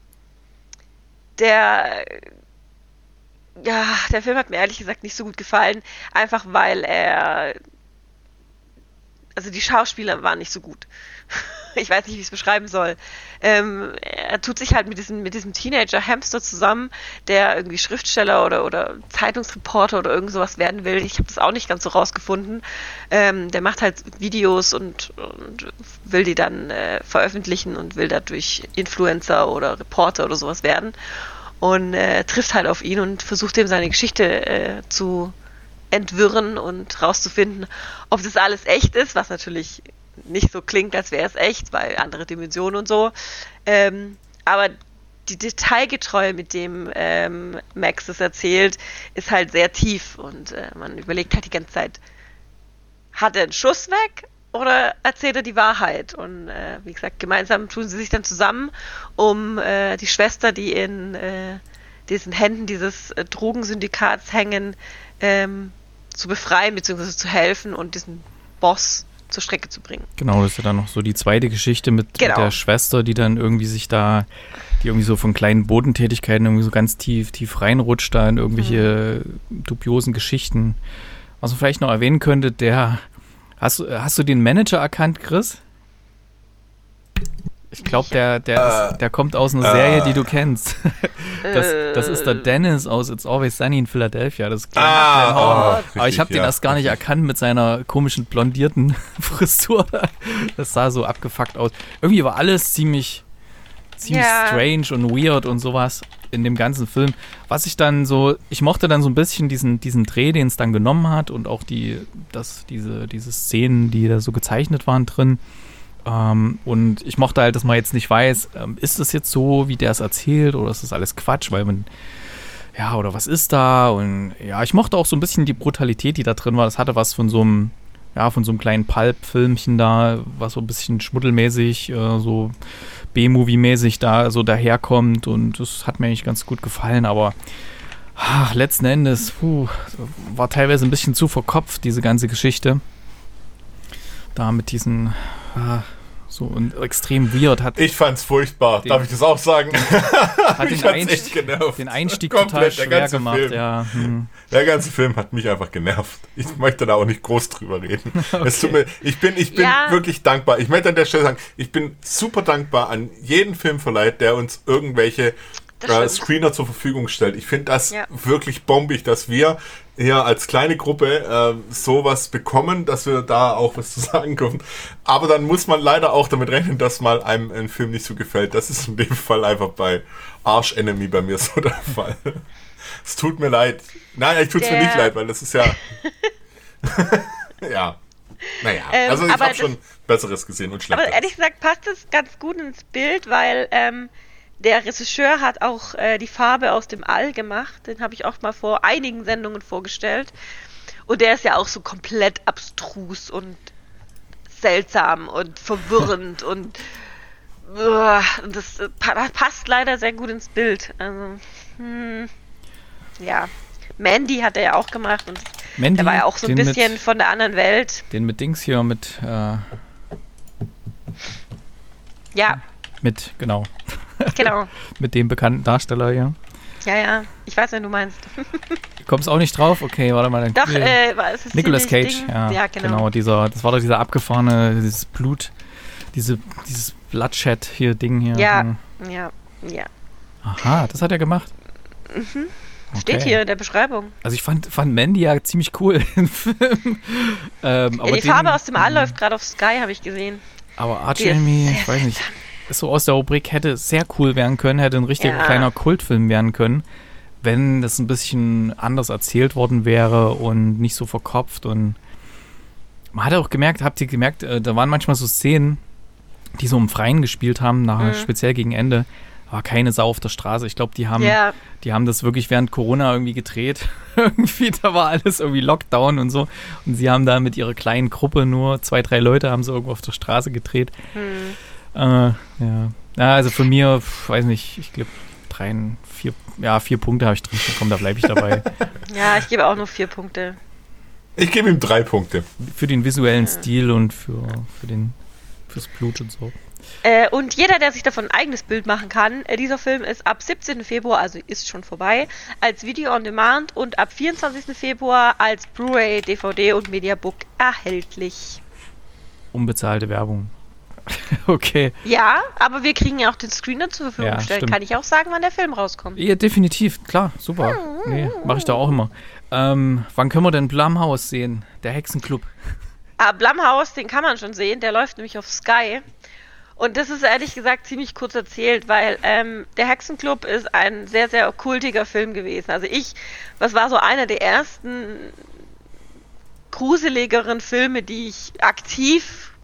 Der, ja, der Film hat mir ehrlich gesagt nicht so gut gefallen, einfach weil er, also die Schauspieler waren nicht so gut. Ich weiß nicht, wie ich es beschreiben soll. Ähm, er tut sich halt mit diesem, mit diesem Teenager Hamster zusammen, der irgendwie Schriftsteller oder, oder Zeitungsreporter oder irgend sowas werden will. Ich habe das auch nicht ganz so rausgefunden. Ähm, der macht halt Videos und, und will die dann äh, veröffentlichen und will dadurch Influencer oder Reporter oder sowas werden. Und äh, trifft halt auf ihn und versucht ihm seine Geschichte äh, zu entwirren und rauszufinden, ob das alles echt ist, was natürlich nicht so klingt, als wäre es echt, weil andere Dimensionen und so. Ähm, aber die Detailgetreue, mit dem ähm, Max es erzählt, ist halt sehr tief und äh, man überlegt halt die ganze Zeit, hat er einen Schuss weg oder erzählt er die Wahrheit? Und äh, wie gesagt, gemeinsam tun sie sich dann zusammen, um äh, die Schwester, die in äh, diesen Händen dieses äh, Drogensyndikats hängen, ähm, zu befreien bzw. zu helfen und diesen Boss zur Strecke zu bringen. Genau, das ist ja dann noch so die zweite Geschichte mit, genau. mit der Schwester, die dann irgendwie sich da, die irgendwie so von kleinen Bodentätigkeiten irgendwie so ganz tief, tief reinrutscht da in irgendwelche mhm. dubiosen Geschichten. Was man vielleicht noch erwähnen könnte, der, hast, hast du den Manager erkannt, Chris? Ich glaube, der, der, äh, ist, der kommt aus einer äh, Serie, die du kennst. Das, das ist der Dennis aus It's Always Sunny in Philadelphia. Das ist Glenn, ah, Glenn Howard. oh, Aber richtig, ich habe den ja, erst gar nicht richtig. erkannt mit seiner komischen blondierten Frisur. Das sah so abgefuckt aus. Irgendwie war alles ziemlich, ziemlich Ja. strange und weird und sowas in dem ganzen Film. Was ich dann so, ich mochte dann so ein bisschen diesen, diesen Dreh, den es dann genommen hat und auch die, das, diese, diese Szenen, die da so gezeichnet waren drin. Ähm, und ich mochte halt, dass man jetzt nicht weiß, ähm, ist es jetzt so, wie der es erzählt, oder ist das alles Quatsch, weil man, ja, oder was ist da? Und ja, ich mochte auch so ein bisschen die Brutalität, die da drin war. Das hatte was von so einem, ja, von so einem kleinen Pulp-Filmchen da, was so ein bisschen schmuddelmäßig, äh, so B-Movie-mäßig da so daherkommt, und das hat mir eigentlich ganz gut gefallen, aber ach, letzten Endes, puh, war teilweise ein bisschen zu verkopft, diese ganze Geschichte. Da mit diesen, ah, so und extrem weird hat. Ich fand's furchtbar, Den- darf ich das auch sagen? hat Mich den, hat's echt Einstieg, genervt. den Einstieg Komplett, total der schwer ganze gemacht. Film. Ja, hm. Der ganze Film hat mich einfach genervt. Ich möchte da auch nicht groß drüber reden. Es tut mir, ich bin, ich bin Ja. wirklich dankbar. Ich möchte an der Stelle sagen, ich bin super dankbar an jeden Filmverleih, der uns irgendwelche Das äh, stimmt. Screener zur Verfügung stellt. Ich finde das Ja. wirklich bombig, dass wir hier als kleine Gruppe äh, sowas bekommen, dass wir da auch was zu sagen können. Aber dann muss man leider auch damit rechnen, dass mal einem ein Film nicht so gefällt. Das ist in dem Fall einfach bei Arch Enemy bei mir so der Fall. Es tut mir leid. Nein, ich tut's mir Der- nicht leid, weil das ist ja... ja. Naja, Ähm, also ich aber habe das- schon Besseres gesehen und Aber Schlechteres. ehrlich gesagt passt es ganz gut ins Bild, weil ähm, der Regisseur hat auch äh, die Farbe aus dem All gemacht. Den habe ich auch mal vor einigen Sendungen vorgestellt. Und der ist ja auch so komplett abstrus und seltsam und verwirrend und, uah, und das äh, pa- passt leider sehr gut ins Bild. Also, hm, ja. Mandy hat er ja auch gemacht und Mandy, der war ja auch so ein den bisschen mit, von der anderen Welt. den mit Dings hier, mit, äh, Ja, mit, genau, genau. mit dem bekannten Darsteller hier. Ja, ja. Ich weiß, wen du meinst. Kommst auch nicht drauf? Okay, warte mal. Dann Doch, äh, war es ist Nicolas ziemlich Cage, Ding. ja, Ja, genau. dieser, das war doch dieser abgefahrene, dieses Blut, diese, dieses Bloodshed hier Ding hier. Ja, Hm. ja, ja. Aha, das hat er gemacht. Steht Okay. hier in der Beschreibung. Also ich fand, fand Mandy ja ziemlich cool im Film. ähm, Ja, aber die den- Farbe aus dem All läuft gerade auf Sky, habe ich gesehen. Aber Arch Die ist Enemy, sehr ich weiß nicht, ist so aus der Rubrik, hätte sehr cool werden können, hätte ein richtiger Ja. kleiner Kultfilm werden können, wenn das ein bisschen anders erzählt worden wäre und nicht so verkopft. Und man hat auch gemerkt, habt ihr gemerkt, äh, da waren manchmal so Szenen, die so im Freien gespielt haben, nach, Mhm. speziell gegen Ende. War keine Sau auf der Straße. Ich glaube, die haben, Ja, die haben das wirklich während Corona irgendwie gedreht. irgendwie, da war alles irgendwie Lockdown und so. Und sie haben da mit ihrer kleinen Gruppe, nur zwei, drei Leute, haben sie irgendwo auf der Straße gedreht. hm. Äh, ja. ja, also von mir, pf, weiß nicht, ich glaube, drei, vier, ja, vier Punkte habe ich drin bekommen, da bleibe ich dabei. Ja, ich gebe auch nur vier Punkte. Ich gebe ihm drei Punkte. Für den visuellen Stil und für, für den, fürs Blut und so. Äh, und jeder, der sich davon ein eigenes Bild machen kann, äh, dieser Film ist ab siebzehnten Februar, also ist schon vorbei, als Video on Demand und ab vierundzwanzigsten Februar als Blu-ray, D V D und Mediabook erhältlich. Unbezahlte Werbung. Okay. Ja, aber wir kriegen ja auch den Screener zur Verfügung Ja, gestellt. stimmt. Kann ich auch sagen, wann der Film rauskommt. Ja, definitiv, klar, super. Nee, mache ich da auch immer. Ähm, wann können wir denn Blumhouse sehen? Der Hexenclub. Ah, Blumhouse, den kann man schon sehen, der läuft nämlich auf Sky. Und das ist ehrlich gesagt ziemlich kurz erzählt, weil ähm, der Hexenclub ist ein sehr, sehr kultiger Film gewesen. Also ich, was war so einer der ersten gruseligeren Filme, die ich aktiv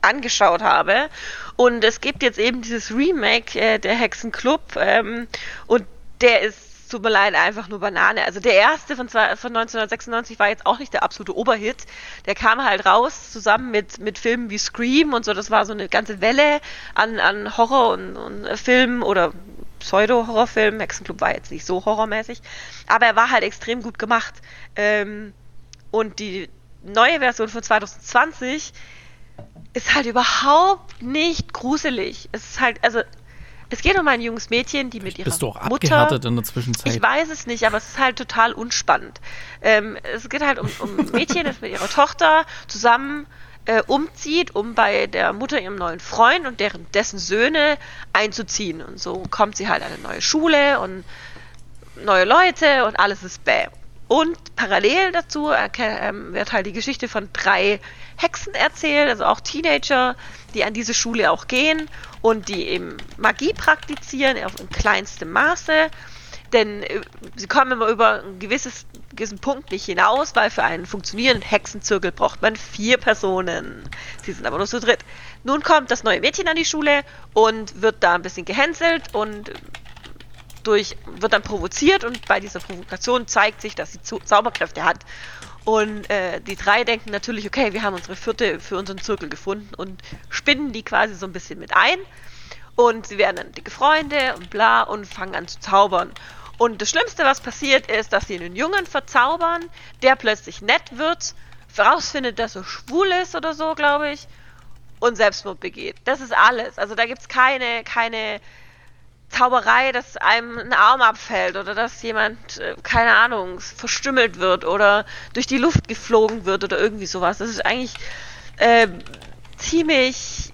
angeschaut habe. Und es gibt jetzt eben dieses Remake, äh, der Hexenclub, ähm, und der ist, tut mir leid, einfach nur Banane. Also der erste von, zwei, von neunzehnhundertsechsundneunzig war jetzt auch nicht der absolute Oberhit. Der kam halt raus, zusammen mit, mit Filmen wie Scream und so. Das war so eine ganze Welle an, an Horror- und, und äh, Filmen oder Pseudo-Horrorfilmen. Hexenclub war jetzt nicht so horrormäßig, aber er war halt extrem gut gemacht. Ähm, und die neue Version von zwanzig zwanzig ist halt überhaupt nicht gruselig. Es ist halt, also, es geht um ein junges Mädchen, die mit ihrer Bist du auch Mutter... abgehärtet in der Zwischenzeit? Ich weiß es nicht, aber es ist halt total unspannend. Ähm, es geht halt um, um ein Mädchen, das mit ihrer Tochter zusammen äh, umzieht, um bei der Mutter ihrem neuen Freund und deren dessen Söhne einzuziehen. Und so kommt sie halt an eine neue Schule und neue Leute und alles ist bäh. Und parallel dazu ähm, wird halt die Geschichte von drei Hexen erzählt, also auch Teenager, die an diese Schule auch gehen und die eben Magie praktizieren, auf kleinstem Maße. Denn äh, sie kommen immer über einen gewisses, gewissen Punkt nicht hinaus, weil für einen funktionierenden Hexenzirkel braucht man vier Personen. Sie sind aber nur zu dritt. Nun kommt das neue Mädchen an die Schule und wird da ein bisschen gehänselt und durch, wird dann provoziert und bei dieser Provokation zeigt sich, dass sie Zau- Zauberkräfte hat. Und äh, die drei denken natürlich, okay, wir haben unsere vierte für unseren Zirkel gefunden und spinnen die quasi so ein bisschen mit ein. Und sie werden dann dicke Freunde und bla und fangen an zu zaubern. Und das Schlimmste, was passiert, ist, dass sie einen Jungen verzaubern, der plötzlich nett wird, herausfindet, dass er schwul ist oder so, glaube ich, und Selbstmord begeht. Das ist alles. Also da gibt es keine, keine Zauberei, dass einem ein Arm abfällt oder dass jemand, äh, keine Ahnung, verstümmelt wird oder durch die Luft geflogen wird oder irgendwie sowas. Das ist eigentlich äh, ziemlich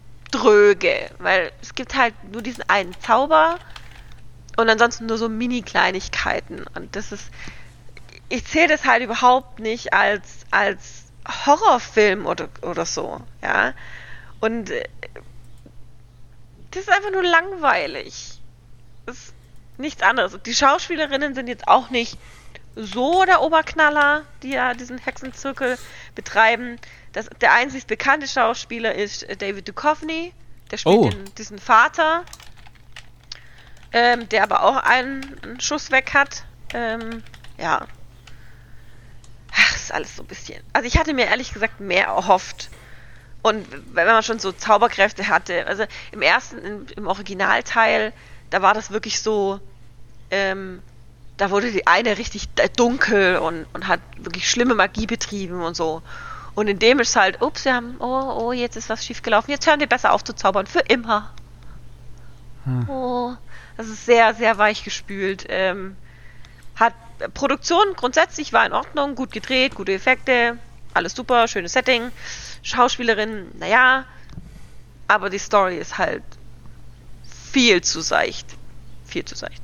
dröge, weil es gibt halt nur diesen einen Zauber und ansonsten nur so Mini-Kleinigkeiten. Und das ist, ich zähle das halt überhaupt nicht als, als Horrorfilm oder, oder so, ja. Und äh, das ist einfach nur langweilig. Das ist nichts anderes. Und die Schauspielerinnen sind jetzt auch nicht so der Oberknaller, die ja diesen Hexenzirkel betreiben. Das, der einzig bekannte Schauspieler ist David Duchovny. Der spielt Oh. den, diesen Vater, ähm, der aber auch einen, einen Schuss weg hat. Ähm, ja. Ach, ist alles so ein bisschen. Also ich hatte mir ehrlich gesagt mehr erhofft. Und wenn man schon so Zauberkräfte hatte, also im ersten, im, im Originalteil, da war das wirklich so, ähm, da wurde die eine richtig dunkel und, und hat wirklich schlimme Magie betrieben und so. Und in dem ist halt, ups, wir haben, oh, oh, jetzt ist was schiefgelaufen, jetzt hören wir besser auf zu zaubern, für immer. Hm. Oh, das ist sehr, sehr weich gespült. Ähm, hat Produktion grundsätzlich war in Ordnung, gut gedreht, gute Effekte, alles super, schönes Setting. Schauspielerin, naja, aber die Story ist halt viel zu seicht. Viel zu seicht.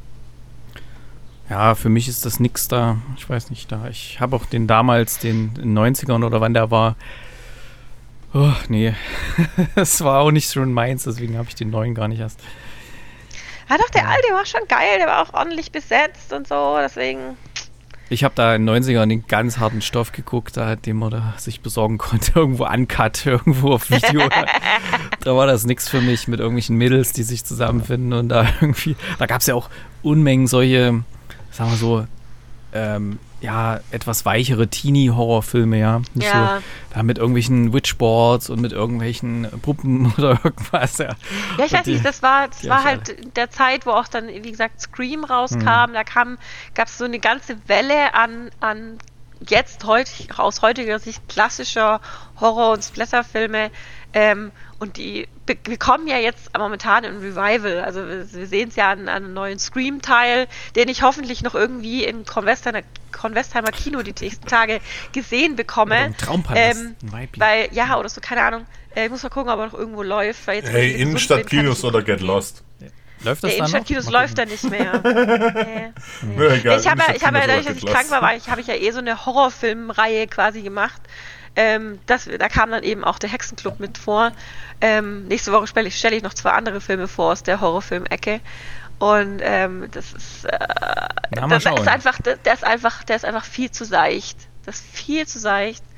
Ja, für mich ist das nix da. Ich weiß nicht, da. Ich habe auch den damals, den in den neunzigern oder wann der war. Oh, nee. Das war auch nicht schon meins, deswegen habe ich den neuen gar nicht erst. Ja, doch, der alte war schon geil, der war auch ordentlich besetzt und so, deswegen. Ich habe da in den neunzigern den ganz harten Stoff geguckt, da, den man da sich besorgen konnte, irgendwo uncut, irgendwo auf Video. Da war das nix für mich mit irgendwelchen Mädels, die sich zusammenfinden und da irgendwie, da gab es ja auch Unmengen solche, sagen wir so, ähm, ja, etwas weichere Teenie-Horrorfilme, ja. Nicht ja. so, da mit irgendwelchen Witchboards und mit irgendwelchen Puppen oder irgendwas, ja. Ja, ich weiß die, nicht, das war, das war ja, halt in der Zeit, wo auch dann, wie gesagt, Scream rauskam, hm. da kam, gab es so eine ganze Welle an, an jetzt heut, aus heutiger Sicht klassischer Horror- und Splatterfilme, ähm, und die be- bekommen ja jetzt momentan ein Revival. Also wir, wir sehen es ja an, an einem neuen Scream-Teil, den ich hoffentlich noch irgendwie im Convestheimer, Convestheimer Kino die nächsten Tage gesehen bekomme. Oder im Traumpalast, ähm, ein Weibchen. weil, ja, oder so, keine Ahnung. Äh, ich muss mal gucken, ob er noch irgendwo läuft. Weil jetzt, Hey, Innenstadtkinos oder Get Lost. Läuft das der da Innenstadtkinos noch? läuft da nicht mehr. nee, nee. Ja, egal, ich habe ja, ich habe ja, dadurch, dass Innenstadtkinos ich oder krank Get war, Lost. war ich, habe ich ja eh so eine Horrorfilmreihe quasi gemacht. Ähm, das, da kam dann eben auch der Hexenclub mit vor. Ähm, nächste Woche stelle ich, stell ich noch zwei andere Filme vor aus der Horrorfilm-Ecke. Und ähm, das ist, äh, Na, mal das schauen. ist einfach, der ist einfach, der ist einfach viel zu seicht. Das ist viel zu seicht.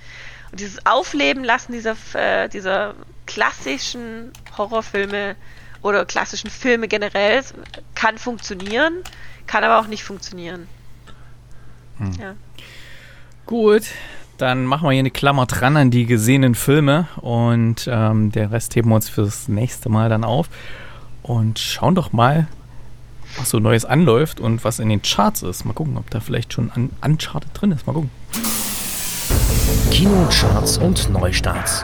Und dieses Aufleben lassen dieser, äh, dieser klassischen Horrorfilme oder klassischen Filme generell kann funktionieren, kann aber auch nicht funktionieren. Hm. Ja. Gut, dann machen wir hier eine Klammer dran an die gesehenen Filme und ähm, den Rest heben wir uns fürs nächste Mal dann auf und schauen doch mal, was so Neues anläuft und was in den Charts ist. Mal gucken, ob da vielleicht schon un- Uncharted drin ist. Mal gucken. Kinocharts und Neustarts.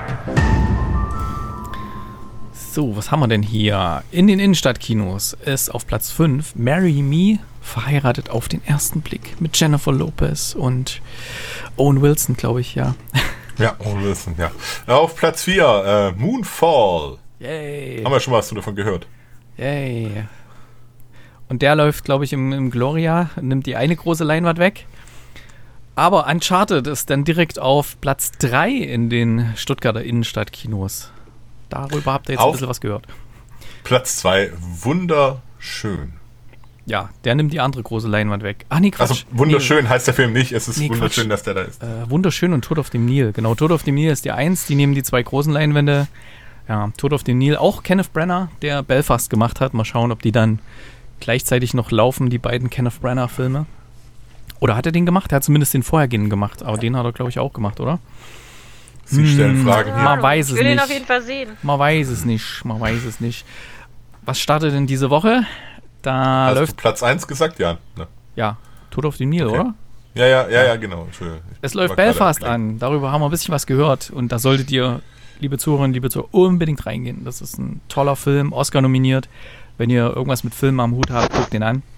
So, was haben wir denn hier? In den Innenstadtkinos ist auf Platz fünf Marry Me, verheiratet auf den ersten Blick mit Jennifer Lopez und Owen Wilson, glaube ich, ja. Ja, Owen Wilson, ja. Auf Platz vier äh, Moonfall. Yay. Haben wir schon was davon gehört? Yay. Und der läuft, glaube ich, im, im Gloria, nimmt die eine große Leinwand weg. Aber Uncharted ist dann direkt auf Platz drei in den Stuttgarter Innenstadtkinos. Darüber habt ihr jetzt Auf ein bisschen was gehört. Platz zwei, wunderschön. Ja, der nimmt die andere große Leinwand weg. Ach nee, Quatsch. Also wunderschön nee. heißt der Film nicht, es ist nee, wunderschön, Quatsch. dass der da ist. Äh, wunderschön und Tod auf dem Nil. Genau, Tod auf dem Nil ist die eins, die nehmen die zwei großen Leinwände. Ja, Tod auf dem Nil, auch Kenneth Branagh, der Belfast gemacht hat. Mal schauen, ob die dann gleichzeitig noch laufen, die beiden Kenneth Branagh-Filme. Oder hat er den gemacht? Er hat zumindest den vorhergehenden gemacht, aber den hat er, glaube ich, auch gemacht, oder? Sie stellen Hm, Fragen hier. Man weiß es ich will nicht. ihn auf jeden Fall sehen. Man weiß es nicht, man weiß es nicht. Was startet denn diese Woche? Da Hast läuft, du Platz eins gesagt? Ja. Ne? ja, Tod auf dem Nil, Okay. oder? Ja, ja, ja, ja, genau. Entschuldigung. Ich Es läuft war gerade Belfast abgelenkt. an. Darüber haben wir ein bisschen was gehört. Und da solltet ihr, liebe Zuhörerinnen, liebe Zuhörer, unbedingt reingehen. Das ist ein toller Film, Oscar nominiert. Wenn ihr irgendwas mit Filmen am Hut habt, guckt den an.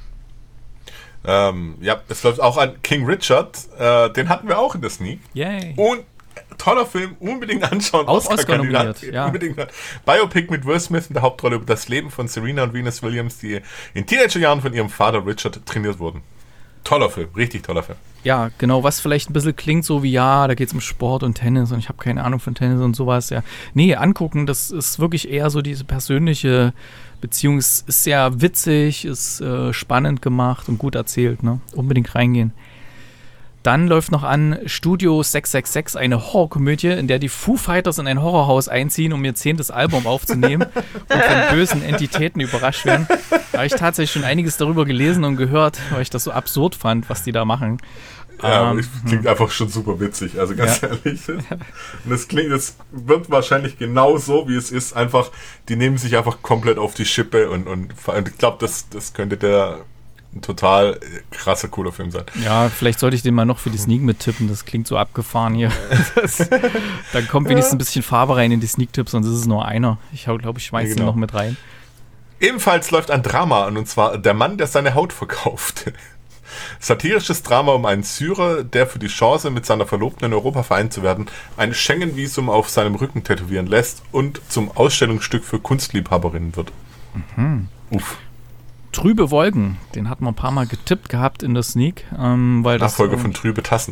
Ähm, ja, es läuft auch an King Richard. Äh, den hatten wir auch in der Sneak. Yay. Und toller Film, unbedingt anschauen. Auch Oscar Oscar-Kandidat. nominiert, ja. Unbedingt. Biopic mit Will Smith in der Hauptrolle über das Leben von Serena und Venus Williams, die in Teenagerjahren von ihrem Vater Richard trainiert wurden. Toller Film, richtig toller Film. Ja, genau, was vielleicht ein bisschen klingt so wie, ja, da geht es um Sport und Tennis und ich habe keine Ahnung von Tennis und sowas. Ja. Nee, angucken, das ist wirklich eher so diese persönliche Beziehung. Es ist sehr witzig, ist äh, spannend gemacht und gut erzählt. Ne? Unbedingt reingehen. Dann läuft noch an Studio sechs sechs sechs, eine Horrorkomödie, in der die Foo Fighters in ein Horrorhaus einziehen, um ihr zehntes Album aufzunehmen und von bösen Entitäten überrascht werden. Da habe ich tatsächlich schon einiges darüber gelesen und gehört, weil ich das so absurd fand, was die da machen. Ja, Ähm, es klingt einfach schon super witzig, also ganz Ja. ehrlich. Und es klingt, es wird wahrscheinlich genau so, wie es ist. Einfach, die nehmen sich einfach komplett auf die Schippe und, und, und ich glaube, das, das könnte der ein total krasser, cooler Film sein. Ja, vielleicht sollte ich den mal noch für die Sneak mittippen. Das klingt so abgefahren hier. Das, dann kommt wenigstens ein bisschen Farbe rein in die Sneak-Tipps, sonst ist es nur einer. Ich glaube, ich schmeiß Ja, den genau. noch mit rein. Ebenfalls läuft ein Drama an, und zwar Der Mann, der seine Haut verkauft. Satirisches Drama um einen Syrer, der für die Chance, mit seiner Verlobten in Europa vereint zu werden, ein Schengen-Visum auf seinem Rücken tätowieren lässt und zum Ausstellungsstück für Kunstliebhaberinnen wird. Mhm. Uff. Trübe Wolken, den hatten wir ein paar Mal getippt gehabt in der Sneak. Ähm, weil das, Nachfolger ähm, von Trübe Tassen.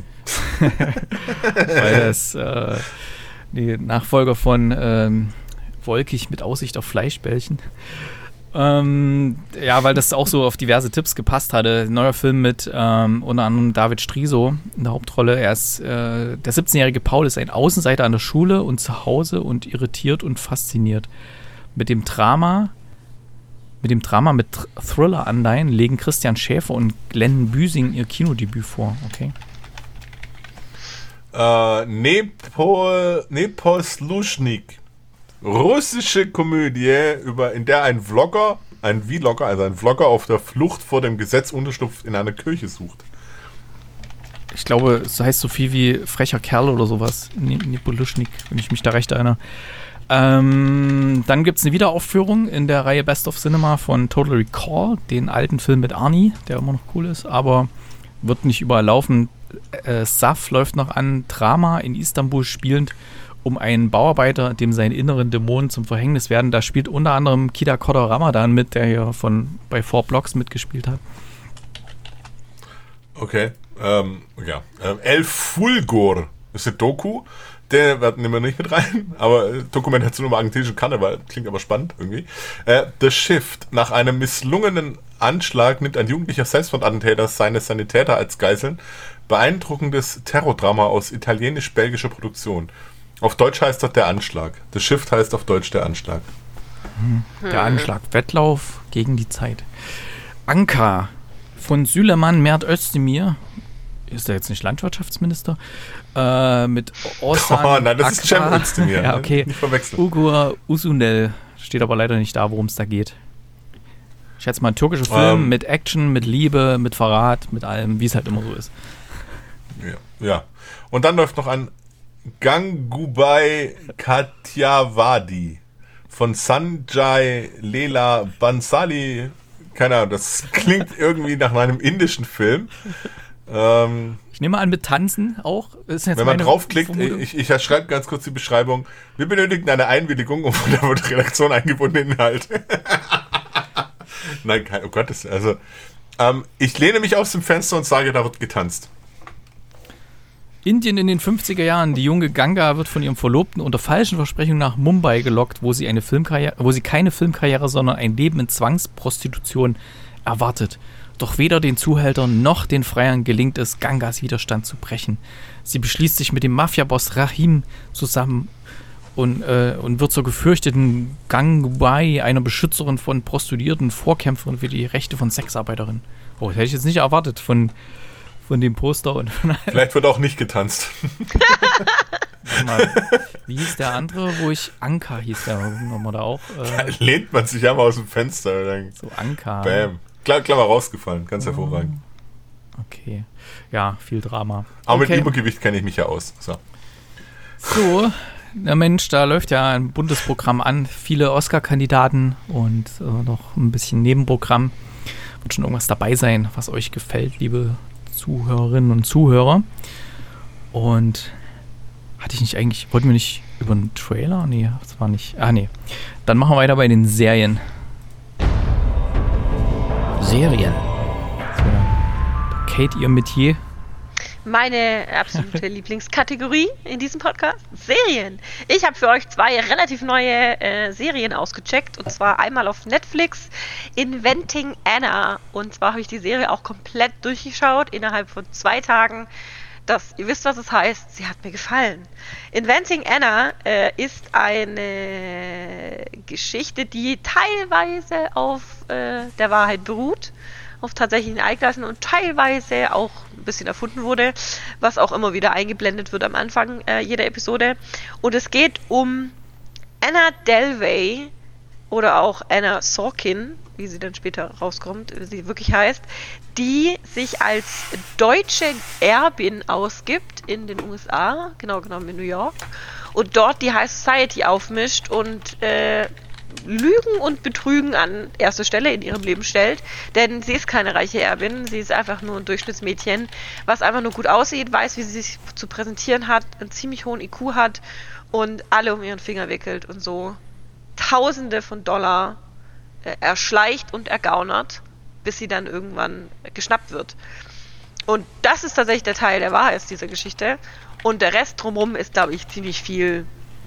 weil das äh, die Nachfolger von ähm, Wolkig mit Aussicht auf Fleischbällchen. Ähm, ja, weil das auch so auf diverse Tipps gepasst hatte. Neuer Film mit ähm, unter anderem David Striso in der Hauptrolle. Er ist, äh, der siebzehnjährige Paul ist ein Außenseiter an der Schule und zu Hause und irritiert und fasziniert. Mit dem Drama, mit dem Drama mit Thr- Thriller-Anleihen legen Christian Schäfer und Glenn Büsing ihr Kinodebüt vor. Okay. Äh, Nepal, Nepal-Sluschnik. Russische Komödie, über, in der ein Vlogger, ein Vlogger, also ein Vlogger auf der Flucht vor dem Gesetz Unterschlupf in einer Kirche sucht. Ich glaube, es heißt so viel wie frecher Kerl oder sowas. Nepoluschnik, wenn ich mich da recht erinnere. Ähm, dann gibt es eine Wiederaufführung in der Reihe Best of Cinema von Total Recall, den alten Film mit Arnie, der immer noch cool ist, aber wird nicht überall laufen. Äh, Saf läuft noch an, Drama in Istanbul spielend um einen Bauarbeiter, dem seine inneren Dämonen zum Verhängnis werden. Da spielt unter anderem Kida Kodor Ramadan mit, der hier von bei Four Blocks mitgespielt hat. Okay, ähm, ja. Ähm, El Fulgor ist eine Doku. Der wird nehmen wir nicht mit rein, aber äh, Dokumentation über argentinischen Karneval klingt aber spannend irgendwie. Äh, The Shift. Nach einem misslungenen Anschlag nimmt ein jugendlicher Selbstmordattentäter seine Sanitäter als Geiseln. Beeindruckendes Terrordrama aus italienisch-belgischer Produktion. Auf Deutsch heißt das der Anschlag. Das Schiff heißt auf Deutsch der Anschlag. Hm. Der Anschlag. Wettlauf gegen die Zeit. Anka von Süleyman Mert Özdemir. Ist er jetzt nicht Landwirtschaftsminister? Äh, mit Orsan Oh nein, das ist Cem Özdemir. Ja, okay. Nicht verwechseln. Ugur Usunel. Steht aber leider nicht da, worum es da geht. Ich schätze mal ein türkischer Film Ähm. mit Action, mit Liebe, mit Verrat, mit allem, wie es halt immer so ist. Ja, ja. Und dann läuft noch ein Gangubai Kathiawadi von Sanjay Leela Bansali. Keine Ahnung, das klingt irgendwie nach einem indischen Film. Ähm, Ich nehme an, mit Tanzen auch. Ist jetzt wenn man meine draufklickt, Vermutung. ich, ich schreibe ganz kurz die Beschreibung. Wir benötigen eine Einwilligung um von der Redaktion eingebundene Inhalte. Nein, kein, oh Gott, das, also ähm, ich lehne mich aus dem Fenster und sage, da wird getanzt. Indien in den fünfziger Jahren. Die junge Ganga wird von ihrem Verlobten unter falschen Versprechungen nach Mumbai gelockt, wo sie eine Filmkarriere, wo sie keine Filmkarriere, sondern ein Leben in Zwangsprostitution erwartet. Doch weder den Zuhältern noch den Freiern gelingt es, Gangas Widerstand zu brechen. Sie beschließt sich mit dem Mafiaboss Rahim zusammen und, äh, und wird zur gefürchteten Gangubai, einer Beschützerin von Prostituierten, Vorkämpferin für die Rechte von Sexarbeiterinnen. Oh, das hätte ich jetzt nicht erwartet von, von dem Poster. Und von Vielleicht wird auch nicht getanzt. mal, wie hieß der andere, wo ich Anka hieß, der haben wir da auch. Äh, Lehnt man sich einmal aus dem Fenster. Dann, so Anka. bam. Klar, Klammer rausgefallen. Ganz hervorragend. Okay. Ja, viel Drama. Aber okay. mit Übergewicht kenne ich mich ja aus. So. So, na Mensch, da läuft ja ein buntes Programm an. Viele Oscar-Kandidaten und äh, noch ein bisschen Nebenprogramm. Wird schon irgendwas dabei sein, was euch gefällt, liebe Zuhörerinnen und Zuhörer. Und hatte ich nicht eigentlich, wollten wir nicht über einen Trailer? Nee, das war nicht. Ah, nee. Dann machen wir weiter bei den Serien. Serien. So, Kate, ihr Metier. Meine absolute Lieblingskategorie in diesem Podcast, Serien. Ich habe für euch zwei relativ neue äh, Serien ausgecheckt. Und zwar einmal auf Netflix, Inventing Anna. Und zwar habe ich die Serie auch komplett durchgeschaut, innerhalb von zwei Tagen. Das, ihr wisst, was es heißt, sie hat mir gefallen. Inventing Anna äh, ist eine Geschichte, die teilweise auf äh, der Wahrheit beruht, auf tatsächlichen Ereignissen und teilweise auch ein bisschen erfunden wurde, was auch immer wieder eingeblendet wird am Anfang äh, jeder Episode. Und es geht um Anna Delvey oder auch Anna Sorkin, wie sie dann später rauskommt, wie sie wirklich heißt, die sich als deutsche Erbin ausgibt in den U S A, genau genommen in New York, und dort die High Society aufmischt und äh, Lügen und Betrügen an erste Stelle in ihrem Leben stellt, denn sie ist keine reiche Erbin, sie ist einfach nur ein Durchschnittsmädchen, was einfach nur gut aussieht, weiß, wie sie sich zu präsentieren hat, einen ziemlich hohen I Q hat und alle um ihren Finger wickelt und so Tausende von Dollar äh, erschleicht und ergaunert, bis sie dann irgendwann geschnappt wird. Und das ist tatsächlich der Teil der Wahrheit dieser Geschichte. Und der Rest drumherum ist, glaube ich, ziemlich viel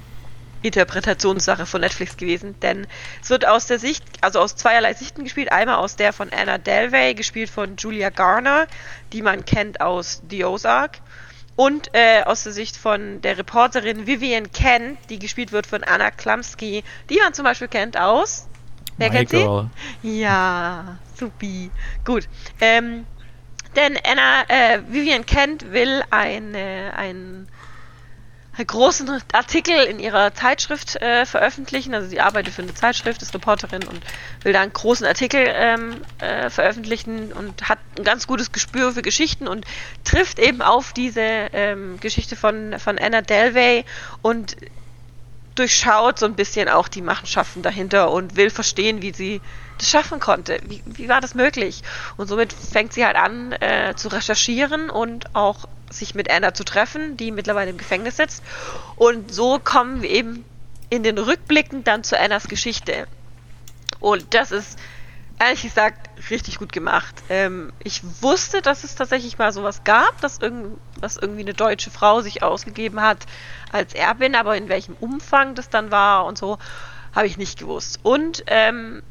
Interpretationssache von Netflix gewesen, denn es wird aus der Sicht, also aus zweierlei Sichten gespielt. Einmal aus der von Anna Delvey, gespielt von Julia Garner, die man kennt aus The Ozark, und äh, aus der Sicht von der Reporterin Vivian Kent, die gespielt wird von Anna Klumsky, die man zum Beispiel kennt aus... Wer My kennt Girl. sie? Ja, supi. Gut. Ähm, denn Anna, äh, Vivian Kent will eine, ein einen großen Artikel in ihrer Zeitschrift äh, veröffentlichen. Also sie arbeitet für eine Zeitschrift, ist Reporterin und will da einen großen Artikel ähm, äh, veröffentlichen und hat ein ganz gutes Gespür für Geschichten und trifft eben auf diese ähm, Geschichte von, von Anna Delvey und durchschaut so ein bisschen auch die Machenschaften dahinter und will verstehen, wie sie das schaffen konnte. Wie, wie war das möglich? Und somit fängt sie halt an äh, zu recherchieren und auch sich mit Anna zu treffen, die mittlerweile im Gefängnis sitzt. Und so kommen wir eben in den Rückblicken dann zu Annas Geschichte. Und das ist, ehrlich gesagt, richtig gut gemacht. Ähm, ich wusste, dass es tatsächlich mal sowas gab, dass, irgend, dass irgendwie eine deutsche Frau sich ausgegeben hat als Erbin, aber in welchem Umfang das dann war und so, habe ich nicht gewusst. Und ähm,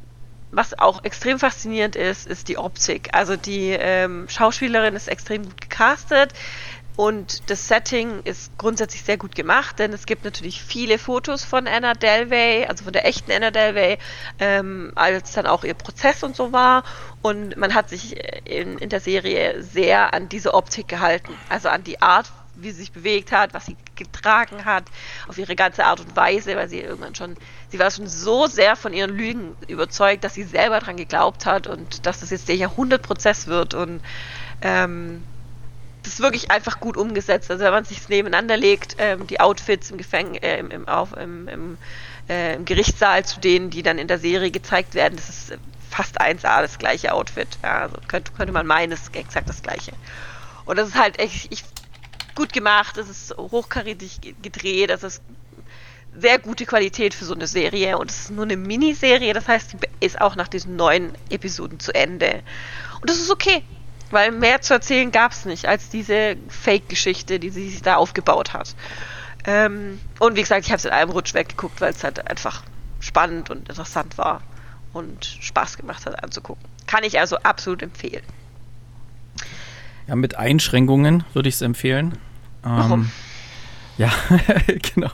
was auch extrem faszinierend ist, ist die Optik. Also die ähm, Schauspielerin ist extrem gut gecastet und das Setting ist grundsätzlich sehr gut gemacht, denn es gibt natürlich viele Fotos von Anna Delvey, also von der echten Anna Delvey, ähm, als dann auch ihr Prozess und so war. Und man hat sich in, in der Serie sehr an diese Optik gehalten, also an die Art, wie sie sich bewegt hat, was sie getragen hat, auf ihre ganze Art und Weise, weil sie irgendwann schon, sie war schon so sehr von ihren Lügen überzeugt, dass sie selber dran geglaubt hat und dass das jetzt der Jahrhundertprozess wird und ähm, das ist wirklich einfach gut umgesetzt. Also wenn man sich nebeneinander legt, ähm, die Outfits im Gefängnis, äh, im, im, auf, im, im, äh, im Gerichtssaal zu denen, die dann in der Serie gezeigt werden, das ist fast eins A das gleiche Outfit. Ja, also könnte, könnte man meinen, es ist exakt das gleiche. Und das ist halt echt, ich, gut gemacht, es ist hochkarätig gedreht, das ist sehr gute Qualität für so eine Serie und es ist nur eine Miniserie, das heißt, die ist auch nach diesen neun Episoden zu Ende. Und das ist okay. Weil mehr zu erzählen gab es nicht, als diese Fake-Geschichte, die sie sich da aufgebaut hat. Ähm, und wie gesagt, ich habe es in einem Rutsch weggeguckt, weil es halt einfach spannend und interessant war und Spaß gemacht hat anzugucken. Kann ich also absolut empfehlen. Ja, mit Einschränkungen würde ich es empfehlen. Warum? Ähm, ja, genau.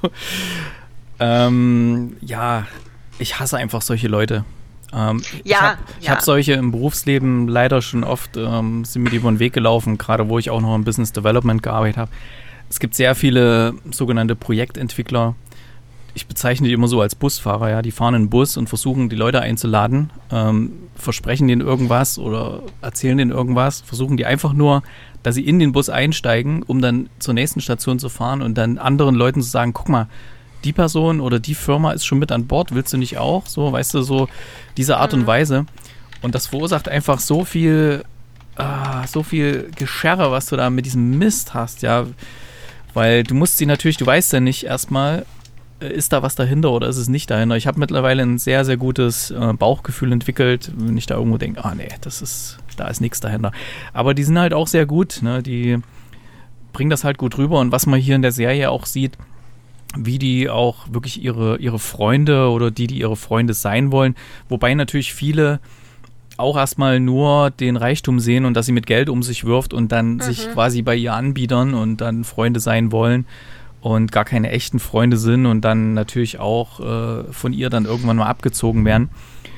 Ähm, ja, ich hasse einfach solche Leute. Ähm, ja, ich habe ja. hab solche im Berufsleben leider schon oft, ähm, sind mir die über den Weg gelaufen, gerade wo ich auch noch im Business Development gearbeitet habe. Es gibt sehr viele sogenannte Projektentwickler. Ich bezeichne die immer so als Busfahrer, ja. Die fahren einen Bus und versuchen, die Leute einzuladen, ähm, versprechen denen irgendwas oder erzählen denen irgendwas, versuchen die einfach nur, dass sie in den Bus einsteigen, um dann zur nächsten Station zu fahren und dann anderen Leuten zu sagen, guck mal, die Person oder die Firma ist schon mit an Bord, willst du nicht auch? So, weißt du, so diese Art mhm. und Weise. Und das verursacht einfach so viel, ah, so viel Geschärre, was du da mit diesem Mist hast, ja. Weil du musst sie natürlich, du weißt ja nicht erstmal, ist da was dahinter oder ist es nicht dahinter? Ich habe mittlerweile ein sehr, sehr gutes äh, Bauchgefühl entwickelt, wenn ich da irgendwo denke, ah nee, das ist, da ist nichts dahinter. Aber die sind halt auch sehr gut, ne? Die bringen das halt gut rüber und was man hier in der Serie auch sieht, wie die auch wirklich ihre, ihre Freunde oder die, die ihre Freunde sein wollen, wobei natürlich viele auch erstmal nur den Reichtum sehen und dass sie mit Geld um sich wirft und dann mhm. sich quasi bei ihr anbiedern und dann Freunde sein wollen und gar keine echten Freunde sind und dann natürlich auch äh, von ihr dann irgendwann mal abgezogen werden.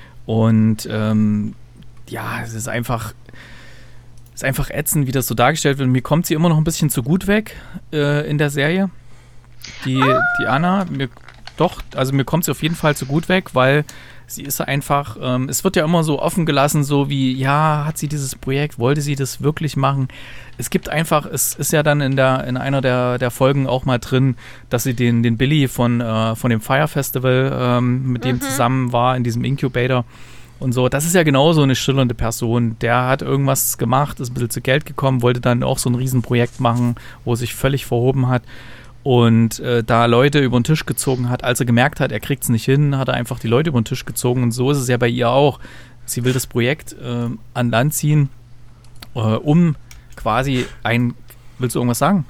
Und ähm, ja, es ist einfach, es ist einfach ätzend, wie das so dargestellt wird. Mir kommt sie immer noch ein bisschen zu gut weg äh, in der Serie. Die, die Anna, mir, doch, also mir kommt sie auf jeden Fall zu gut weg, weil sie ist einfach, ähm, es wird ja immer so offen gelassen, so wie, ja, hat sie dieses Projekt, wollte sie das wirklich machen? Es gibt einfach, es ist ja dann in der in einer der, der Folgen auch mal drin, dass sie den, den Billy von, äh, von dem Fire Festival, ähm, mit dem mhm. zusammen war, in diesem Incubator und so. Das ist ja genauso eine schillernde Person. Der hat irgendwas gemacht, ist ein bisschen zu Geld gekommen, wollte dann auch so ein Riesenprojekt machen, wo er sich völlig verhoben hat. Und äh, da Leute über den Tisch gezogen hat, als er gemerkt hat, er kriegt es nicht hin, hat er einfach die Leute über den Tisch gezogen. Und so ist es ja bei ihr auch. Sie will das Projekt äh, an Land ziehen, äh, um quasi ein... Willst du irgendwas sagen?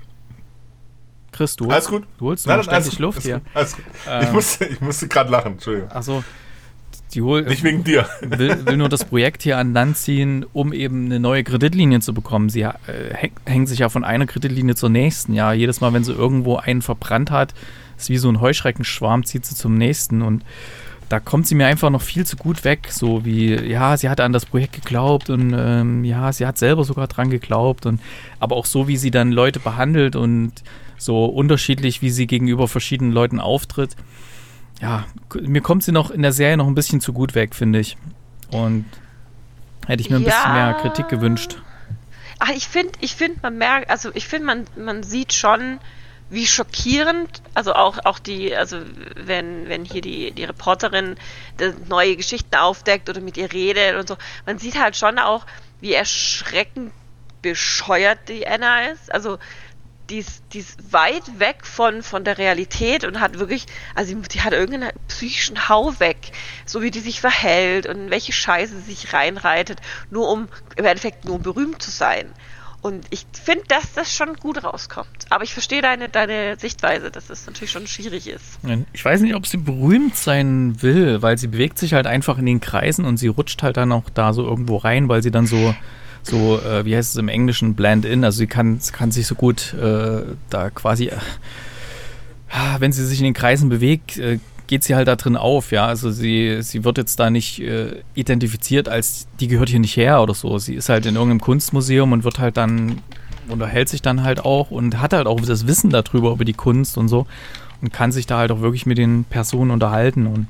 Chris, du, alles gut. Du holst Nein, noch ständig alles Luft alles hier. Gut, alles gut. Ähm, ich musste, ich musste gerade lachen, Entschuldigung. Ach so. Die hol, Nicht wegen dir. Will, will nur das Projekt hier an Land ziehen, um eben eine neue Kreditlinie zu bekommen. Sie äh, häng, hängt sich ja von einer Kreditlinie zur nächsten. Ja, jedes Mal, wenn sie irgendwo einen verbrannt hat, ist wie so ein Heuschreckenschwarm, zieht sie zum nächsten. Und da kommt sie mir einfach noch viel zu gut weg. So wie, ja, sie hatte an das Projekt geglaubt und ähm, ja, sie hat selber sogar dran geglaubt. Und, aber auch so, wie sie dann Leute behandelt und so unterschiedlich, wie sie gegenüber verschiedenen Leuten auftritt. Ja, mir kommt sie noch in der Serie noch ein bisschen zu gut weg, finde ich. Und hätte ich mir ein ja. bisschen mehr Kritik gewünscht. Ach, ich finde, ich finde, man merkt, also ich finde, man, man sieht schon, wie schockierend, also auch, auch die, also wenn, wenn hier die, die Reporterin neue Geschichten aufdeckt oder mit ihr redet und so, man sieht halt schon auch, wie erschreckend bescheuert die Anna ist. Also Die ist, die ist weit weg von, von der Realität und hat wirklich, also die, die hat irgendeinen psychischen Hau weg, so wie die sich verhält und in welche Scheiße sie sich reinreitet, nur um, im Endeffekt nur um berühmt zu sein. Und ich finde, dass das schon gut rauskommt. Aber ich verstehe deine, deine Sichtweise, dass das natürlich schon schwierig ist. Ich weiß nicht, ob sie berühmt sein will, weil sie bewegt sich halt einfach in den Kreisen und sie rutscht halt dann auch da so irgendwo rein, weil sie dann so, so äh, wie heißt es im Englischen, blend in, also sie kann, kann sich so gut äh, da quasi, äh, wenn sie sich in den Kreisen bewegt, äh, geht sie halt da drin auf, ja, also sie, sie wird jetzt da nicht äh, identifiziert als, die gehört hier nicht her oder so, sie ist halt in irgendeinem Kunstmuseum und wird halt dann, unterhält sich dann halt auch und hat halt auch das Wissen darüber, über die Kunst und so und kann sich da halt auch wirklich mit den Personen unterhalten und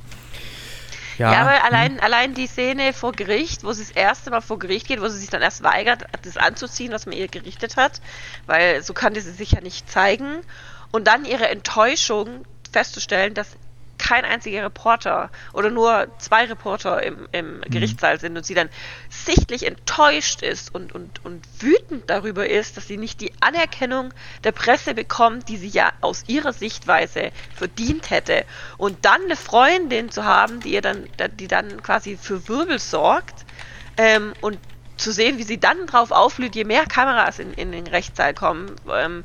ja. Ja, aber allein, allein die Szene vor Gericht, wo sie das erste Mal vor Gericht geht, wo sie sich dann erst weigert, das anzuziehen, was man ihr gerichtet hat, weil so kannte sie sich ja nicht zeigen und dann ihre Enttäuschung festzustellen, dass kein einziger Reporter oder nur zwei Reporter im, im Gerichtssaal sind und sie dann sichtlich enttäuscht ist und, und, und wütend darüber ist, dass sie nicht die Anerkennung der Presse bekommt, die sie ja aus ihrer Sichtweise verdient hätte. Und dann eine Freundin zu haben, die ihr dann, die dann quasi für Wirbel sorgt, ähm, und zu sehen, wie sie dann drauf aufblüht, je mehr Kameras in, in den Rechtssaal kommen, ähm,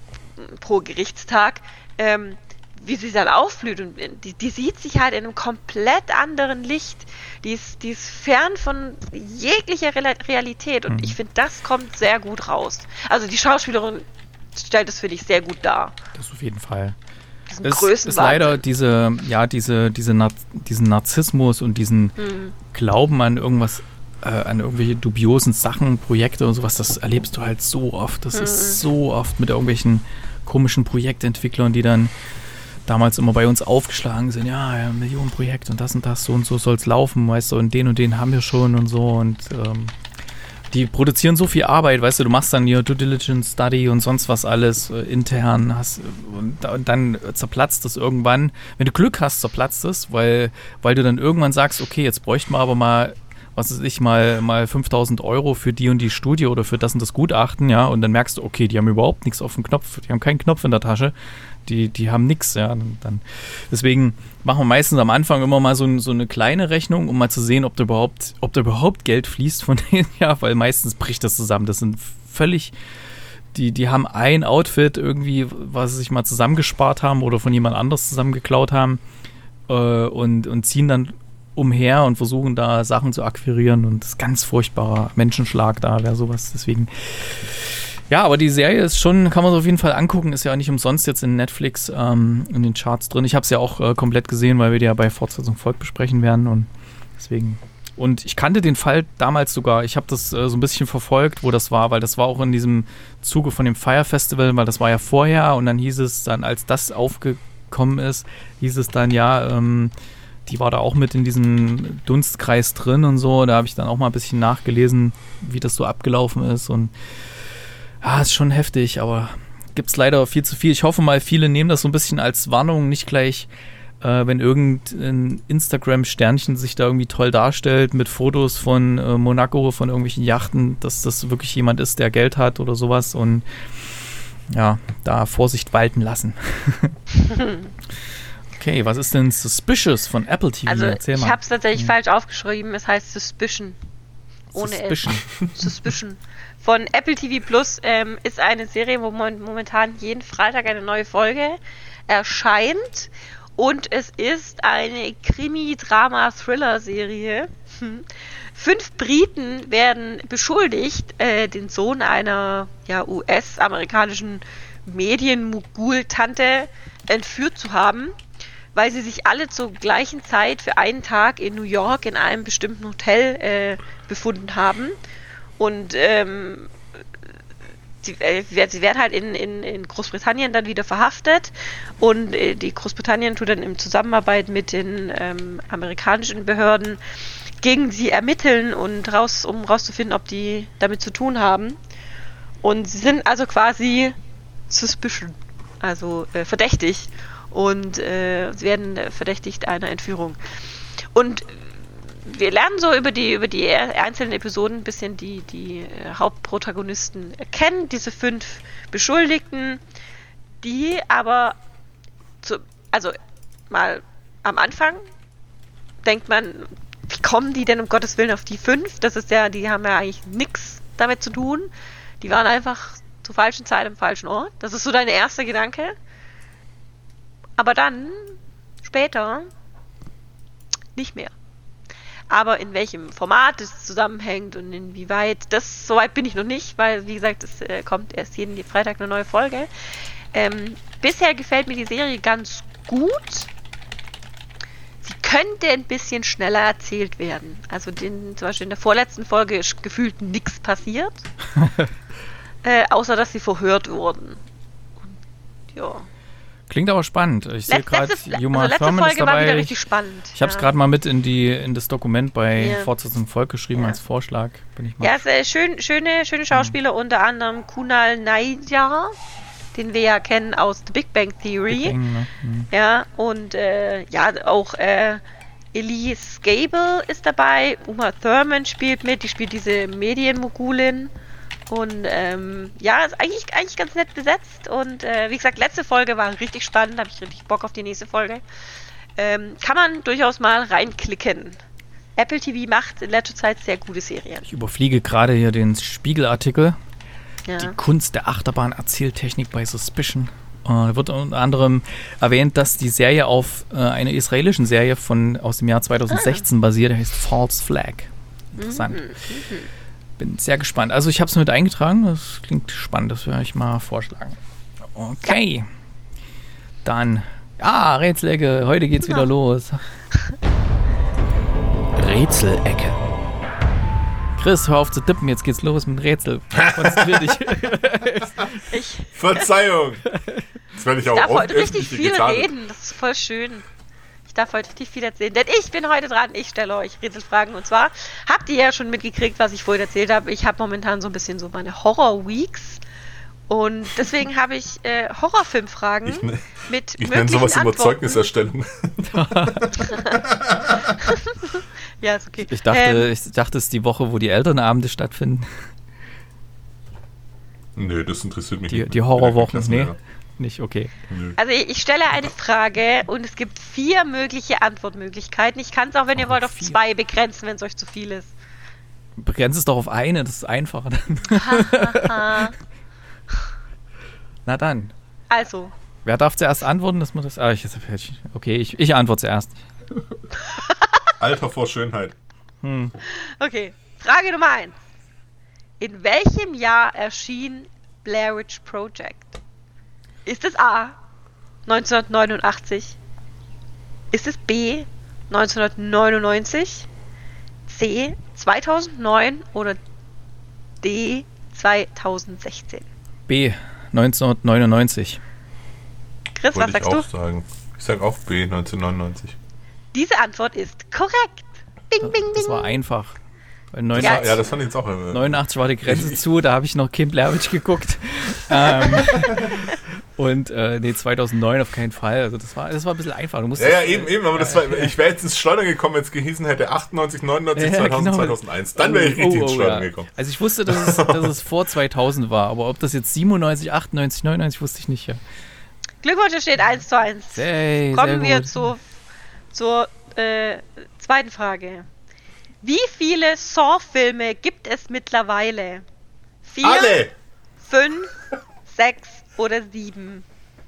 pro Gerichtstag, ähm, wie sie dann aufblüht und die, die sieht sich halt in einem komplett anderen Licht. Die ist, die ist fern von jeglicher Realität und mhm. ich finde, das kommt sehr gut raus. Also die Schauspielerin stellt das, finde ich, sehr gut dar. Das auf jeden Fall. Diesen es ist leider diese, ja, diese, diese Nar- diesen Narzissmus und diesen mhm. Glauben an irgendwas, äh, an irgendwelche dubiosen Sachen, Projekte und sowas, das erlebst du halt so oft. Das mhm. ist so oft mit irgendwelchen komischen Projektentwicklern, die dann damals immer bei uns aufgeschlagen sind, ja, ja, Millionenprojekt und das und das, so und so soll es laufen, weißt du, und den und den haben wir schon und so und ähm, die produzieren so viel Arbeit, weißt du, du machst dann hier Due Diligence Study und sonst was alles äh, intern, hast und, und dann zerplatzt das irgendwann, wenn du Glück hast, zerplatzt es, weil, weil du dann irgendwann sagst, okay, jetzt bräuchten wir aber mal, was weiß ich, mal, mal fünftausend Euro für die und die Studie oder für das und das Gutachten, ja, und dann merkst du, okay, die haben überhaupt nichts auf dem Knopf, die haben keinen Knopf in der Tasche, die, die haben nichts, ja, dann, deswegen machen wir meistens am Anfang immer mal so, so eine kleine Rechnung, um mal zu sehen, ob da überhaupt, ob da überhaupt Geld fließt von denen, ja, weil meistens bricht das zusammen, das sind völlig, die, die haben ein Outfit irgendwie, was sie sich mal zusammengespart haben oder von jemand anders zusammengeklaut haben äh, und, und ziehen dann umher und versuchen da Sachen zu akquirieren und das ist ganz furchtbarer Menschenschlag da, wer sowas, deswegen ja, aber die Serie ist schon, kann man sich auf jeden Fall angucken, ist ja nicht umsonst jetzt in Netflix ähm, in den Charts drin. Ich habe es ja auch äh, komplett gesehen, weil wir die ja bei Fortsetzung Volk besprechen werden und deswegen. Und ich kannte den Fall damals sogar, ich habe das äh, so ein bisschen verfolgt, wo das war, weil das war auch in diesem Zuge von dem Fire Festival, weil das war ja vorher und dann hieß es dann, als das aufgekommen ist, hieß es dann ja, ähm, die war da auch mit in diesem Dunstkreis drin und so, da habe ich dann auch mal ein bisschen nachgelesen, wie das so abgelaufen ist und ja, ist schon heftig, aber gibt es leider viel zu viel. Ich hoffe mal, viele nehmen das so ein bisschen als Warnung, nicht gleich, äh, wenn irgendein Instagram-Sternchen sich da irgendwie toll darstellt mit Fotos von äh, Monaco, von irgendwelchen Yachten, dass das wirklich jemand ist, der Geld hat oder sowas und ja, da Vorsicht walten lassen. Okay, was ist denn Suspicious von Apple T V? Also Erzähl ich mal. habe es tatsächlich hm. falsch aufgeschrieben, es heißt Suspicion. Ohne Suspicion. S. Suspicion. Von Apple T V Plus ähm, ist eine Serie, wo man momentan jeden Freitag eine neue Folge erscheint. Und es ist eine Krimi-Drama-Thriller-Serie. Hm. Fünf Briten werden beschuldigt, äh, den Sohn einer ja, U S-amerikanischen Medienmogul-Tante entführt zu haben, weil sie sich alle zur gleichen Zeit für einen Tag in New York in einem bestimmten Hotel äh, befunden haben. Und ähm, sie, äh, sie werden halt in, in, in Großbritannien dann wieder verhaftet und äh, die Großbritannien tut dann in Zusammenarbeit mit den ähm, amerikanischen Behörden gegen sie ermitteln und raus, um rauszufinden, ob die damit zu tun haben. Und sie sind also quasi suspicion, also äh, verdächtig und äh, sie werden verdächtigt einer Entführung. Und wir lernen so über die über die einzelnen Episoden ein bisschen die, die äh, Hauptprotagonisten kennen, diese fünf Beschuldigten, die aber, zu, also mal am Anfang denkt man, wie kommen die denn um Gottes Willen auf die fünf? Das ist ja, die haben ja eigentlich nichts damit zu tun. Die waren einfach zur falschen Zeit am falschen Ort. Das ist so dein erster Gedanke. Aber dann, später, nicht mehr. Aber in welchem Format es zusammenhängt und inwieweit, das, soweit bin ich noch nicht, weil, wie gesagt, es äh, kommt erst jeden Freitag eine neue Folge. Ähm, bisher gefällt mir die Serie ganz gut. Sie könnte ein bisschen schneller erzählt werden. Also den, zum Beispiel in der vorletzten Folge ist gefühlt nichts passiert. äh, außer, dass sie verhört wurden. Und, ja. Klingt aber spannend. Ich sehe gerade, Uma also Thurman ist Folge war wieder dabei. richtig spannend. Ich habe es ja. gerade mal mit in die in das Dokument bei Ja. Fortsetzung Volk geschrieben Ja. als Vorschlag. Bin ich mal. Ja, es, äh, schön, schöne, schöne Schauspieler, unter anderem Kunal Nayyar, den wir ja kennen aus The Big Bang Theory. Big Bang, ne? Mhm. Ja, und äh, ja, auch äh, Elise Gable ist dabei, Uma Thurman spielt mit, die spielt diese Medienmogulin. Und ähm, ja, ist eigentlich, eigentlich ganz nett besetzt. Und äh, wie gesagt, letzte Folge war richtig spannend, habe ich richtig Bock auf die nächste Folge. Ähm, kann man durchaus mal reinklicken. Apple T V macht in letzter Zeit sehr gute Serien. Ich überfliege gerade hier den Spiegelartikel. Ja. Die Kunst der Achterbahn-Erzähltechnik bei Suspicion. Äh, Da wird unter anderem erwähnt, dass die Serie auf äh, einer israelischen Serie von, aus dem Jahr zweitausendsechzehn Ah. basiert, die heißt False Flag. Interessant. Mhm, mhm. Bin sehr gespannt. Also ich habe es mit eingetragen, das klingt spannend, das werde ich mal vorschlagen. Okay. Dann, ah, Rätselecke, heute geht's Ja. wieder los. Rätselecke. Chris, hör auf zu tippen, jetzt geht's los mit Rätsel. Konzentrier dich. Ich Verzeihung. Das werde ich auch darf oft heute richtig öffentlich viel getan. reden, das ist voll schön. Ich darf heute richtig viel erzählen, denn ich bin heute dran. Ich stelle euch Rätselfragen. Und zwar habt ihr ja schon mitgekriegt, was ich vorhin erzählt habe. Ich habe momentan so ein bisschen so meine Horror-Weeks. Und deswegen habe ich äh, Horrorfilmfragen Ich, ne- mit ich nenne möglichen sowas immer Antworten. Zeugniserstellung. Ja, ist okay. Ich dachte, Ähm, ich dachte, es ist die Woche, wo die Elternabende stattfinden. Nö, das interessiert mich Die, nicht. die Horrorwochen, nee, Klassenlehrer. nicht, okay. Nö. Also ich stelle eine Frage und es gibt vier mögliche Antwortmöglichkeiten. Ich kann es auch, wenn ihr Oh, wollt, auf vier. zwei begrenzen, wenn es euch zu viel ist. Begrenzt es doch auf eine, das ist einfacher dann. Haha. Na dann. Also, Wer darf zuerst antworten, dass man das. Ah, ich, okay, ich, ich antworte zuerst. Alter vor Schönheit. Hm. okay. Frage Nummer eins. In welchem Jahr erschien Blair Witch Project? Ist es A. neunzehnhundertneunundachtzig? Ist es B. neunzehnhundertneunundneunzig? C. zweitausendneun? Oder D. zweitausendsechzehn? B. neunzehnhundertneunundneunzig. Chris, was Wollte ich sagst du? auch sagen. Ich sag auch B, neunzehnhundertneunundneunzig. Diese Antwort ist korrekt. Bing, bing, bing. Das war einfach. Weil Das Ja, war, ja, das fand ich jetzt auch. Äh, neunundachtzig war die Grenze zu, da habe ich noch Kim Blair Witch geguckt. ähm, und äh, nee, zweitausendneun auf keinen Fall. Also das war, das war ein bisschen einfach. Du musst ja, ja, das, eben, eben, aber das war, ich wäre jetzt ins Schleudern gekommen, wenn es gehießen hätte achtundneunzig, neunundneunzig, Ja, zweitausend, genau. zweitausendeins. Dann wäre ich richtig ins Schleudern ja. gekommen. Also ich wusste, dass es, dass es vor zweitausend war, aber ob das jetzt siebenundneunzig, achtundneunzig, neunundneunzig, wusste ich nicht. Ja. Glückwunsch, es steht eins zu eins. Hey, Kommen sehr wir gut. zu, zur äh, zweiten Frage. Wie viele Saw-Filme gibt es mittlerweile? Vier, Alle! fünf, sechs oder sieben?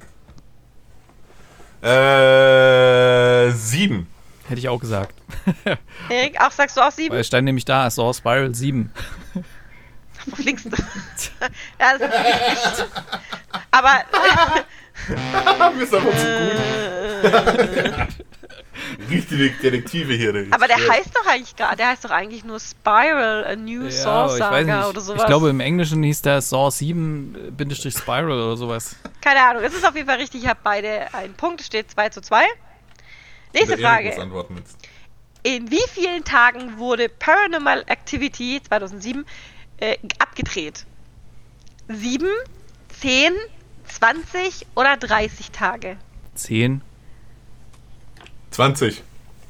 Äh, sieben. Hätte ich auch gesagt. Erik, auch sagst du auch sieben? Weil es stand nämlich da, Saw Spiral sieben. Wo fliegst du? Ja, das ist richtig. Aber Wir sind aber zu gut. Richtige Detektive hier. der Aber der ist- heißt doch eigentlich gar, der heißt doch eigentlich nur Spiral, a New Saw aber ich weiß Saga nicht. oder sowas. Ich glaube, im Englischen hieß der Saw sieben Spiral oder sowas. Keine Ahnung, es ist auf jeden Fall richtig, ich habe beide einen Punkt, es steht zwei zu zwei. Nächste Der Erik muss Frage. antworten jetzt. In wie vielen Tagen wurde Paranormal Activity zweitausendsieben äh, abgedreht? Sieben, zehn, zwanzig oder dreißig Tage? zehn. zwanzig.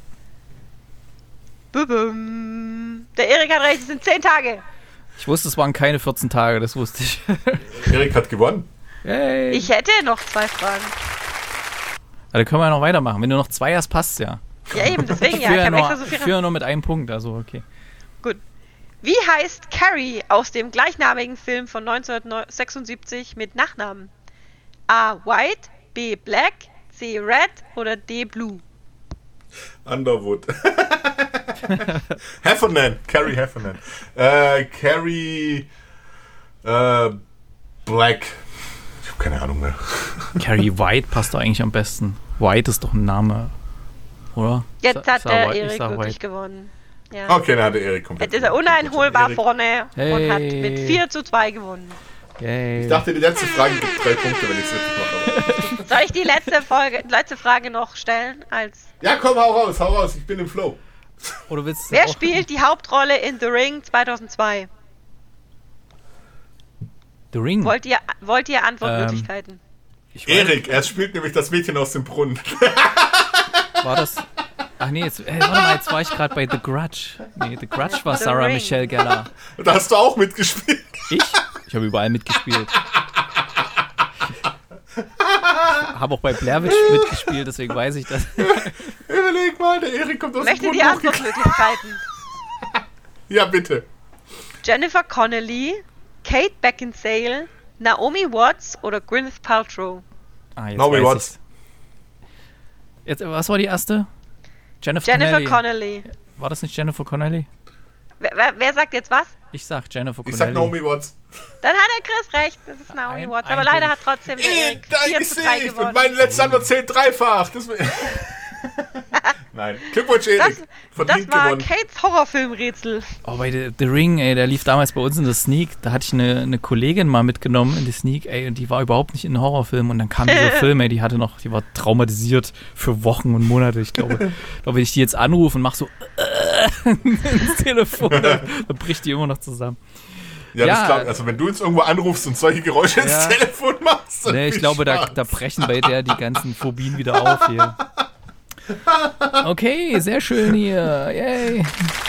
Bum. Der Erik hat recht, es sind zehn Tage. Ich wusste, es waren keine vierzehn Tage, das wusste ich. Erik hat gewonnen. Hey. Ich hätte noch zwei Fragen. Ja, da können wir ja noch weitermachen. Wenn du noch zwei hast, passt ja. Ja eben, deswegen ja, führe ich habe nur, extra so viel... führe nur mit einem Punkt, also okay. Wie heißt Carrie aus dem gleichnamigen Film von neunzehnhundertsechsundsiebzig mit Nachnamen? A. White, B. Black, C. Red oder D. Blue? Underwood. Heffernan. Carrie Heffernan. Äh, Carrie äh, Black. Ich habe keine Ahnung mehr. Carrie White passt doch eigentlich am besten. White ist doch ein Name, oder? Jetzt Sa- hat sa- der White- Erik sag wirklich White. gewonnen. Ja. Okay, dann hat der Erik komplett. Jetzt ist er uneinholbar vorne Hey. und hat mit vier zu zwei gewonnen. Yay. Ich dachte, die letzte Frage gibt drei Punkte, wenn ich es richtig mache. Soll ich die letzte Folge, letzte Frage noch stellen? Als Ja, komm, hau raus, hau raus. Ich bin im Flow. Oder willst du Wer auch- spielt die Hauptrolle in The Ring zweitausendzwei? Hm. The Ring? Wollt ihr, wollt ihr Antwortmöglichkeiten? Ich weiß- Erik, er spielt nämlich das Mädchen aus dem Brunnen. War das... Ach nee, jetzt, ey, warte mal, jetzt war ich gerade bei The Grudge. Nee, The Grudge war The Sarah Ring. Michelle Gellar. Da hast du auch mitgespielt. Ich? Ich habe überall mitgespielt. Habe auch bei Blair Witch mitgespielt, deswegen weiß ich das. Überleg mal, der Erik kommt aus Möchte dem die Brunnen hochgeklettert. Antwortmöglichkeiten? Ja, bitte. Jennifer Connelly, Kate Beckinsale, Naomi Watts oder Gwyneth Paltrow? Ah, jetzt Naomi weiß Watts. ich's. Jetzt, was war die erste? Jennifer, Jennifer Connelly. Connelly. War das nicht Jennifer Connelly? Wer, wer, wer sagt jetzt was? Ich sag Jennifer Ich Connelly. sag Naomi Watts. Dann hat der Chris recht. Das ist Naomi Ein- Watts. ein Aber leider Punkt. hat trotzdem der Ey, Erik da vier ich zu drei sehe. Und gewonnen. meine letzte Antwort zählt dreifach. Das Nein. Glückwunsch, Das, Erik. das Verdient war gewonnen. Kates Horrorfilmrätsel. Oh, bei The, The Ring, ey, der lief damals bei uns in der Sneak. Da hatte ich eine, eine Kollegin mal mitgenommen in die Sneak, ey, und die war überhaupt nicht in Horrorfilmen. Und dann kam dieser Film, ey, die hatte noch, die war traumatisiert für Wochen und Monate, ich glaube. Aber wenn ich die jetzt anrufe und mach so äh, ins Telefon, dann, dann bricht die immer noch zusammen. Ja, Ja. das glaub, also wenn du jetzt irgendwo anrufst und solche Geräusche ins Ja. Telefon machst, dann Nee, ich viel glaube, da, Spaß. da brechen bei der die ganzen Phobien wieder auf hier. Okay, sehr schön hier. Yay.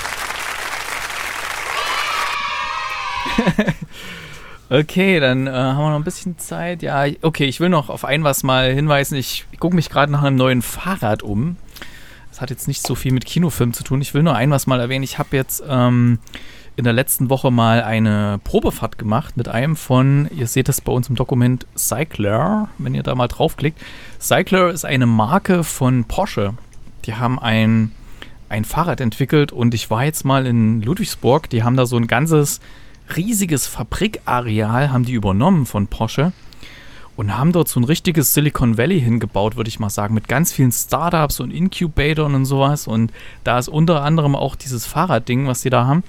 Okay, dann äh, haben wir noch ein bisschen Zeit. Ja, okay, ich will noch auf ein was mal hinweisen. Ich, ich gucke mich gerade nach einem neuen Fahrrad um. Das hat jetzt nicht so viel mit Kinofilm zu tun. Ich will nur ein was mal erwähnen. Ich habe jetzt ähm, in der letzten Woche mal eine Probefahrt gemacht mit einem von, ihr seht das bei uns im Dokument, Cycler, wenn ihr da mal draufklickt. Cycler ist eine Marke von Porsche. Die haben ein, ein Fahrrad entwickelt und ich war jetzt mal in Ludwigsburg. Die haben da so ein ganzes riesiges Fabrikareal, haben die übernommen von Porsche und haben dort so ein richtiges Silicon Valley hingebaut, würde ich mal sagen, mit ganz vielen Startups und Incubatoren und sowas. Und da ist unter anderem auch dieses Fahrradding, was die da haben.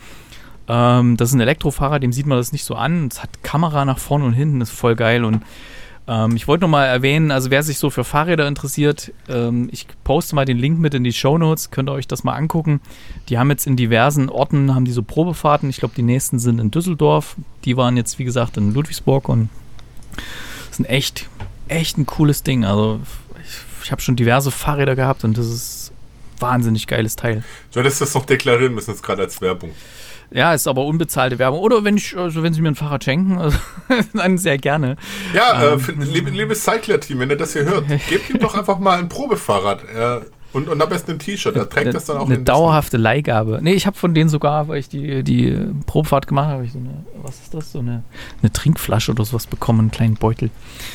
Ähm, das ist ein Elektrofahrrad, dem sieht man das nicht so an. Es hat Kamera nach vorne und hinten, ist voll geil. Und ähm, ich wollte noch mal erwähnen, also wer sich so für Fahrräder interessiert, ähm, ich poste mal den Link mit in die Shownotes, könnt ihr euch das mal angucken. Die haben jetzt in diversen Orten, haben die so Probefahrten. Ich glaube, die nächsten sind in Düsseldorf. Die waren jetzt, wie gesagt, in Ludwigsburg und das ist ein echt, echt ein cooles Ding. Also ich, ich habe schon diverse Fahrräder gehabt und das ist ein wahnsinnig geiles Teil. Du hättest das noch deklarieren müssen, jetzt gerade als Werbung. Ja, ist aber unbezahlte Werbung. Oder wenn ich, also wenn sie mir ein Fahrrad schenken, also, dann sehr gerne. Ja, Ähm. äh, für, liebe, liebes Cycler-Team, wenn ihr das hier hört, gebt ihm doch einfach mal ein Probefahrrad äh, und, und am besten ein T-Shirt. Er trägt das dann auch eine in dauerhafte Leihgabe. Nee, ich habe von denen sogar, weil ich die, die Probefahrt gemacht habe, ich so eine, was ist das, so eine, eine Trinkflasche oder sowas bekommen, einen kleinen Beutel.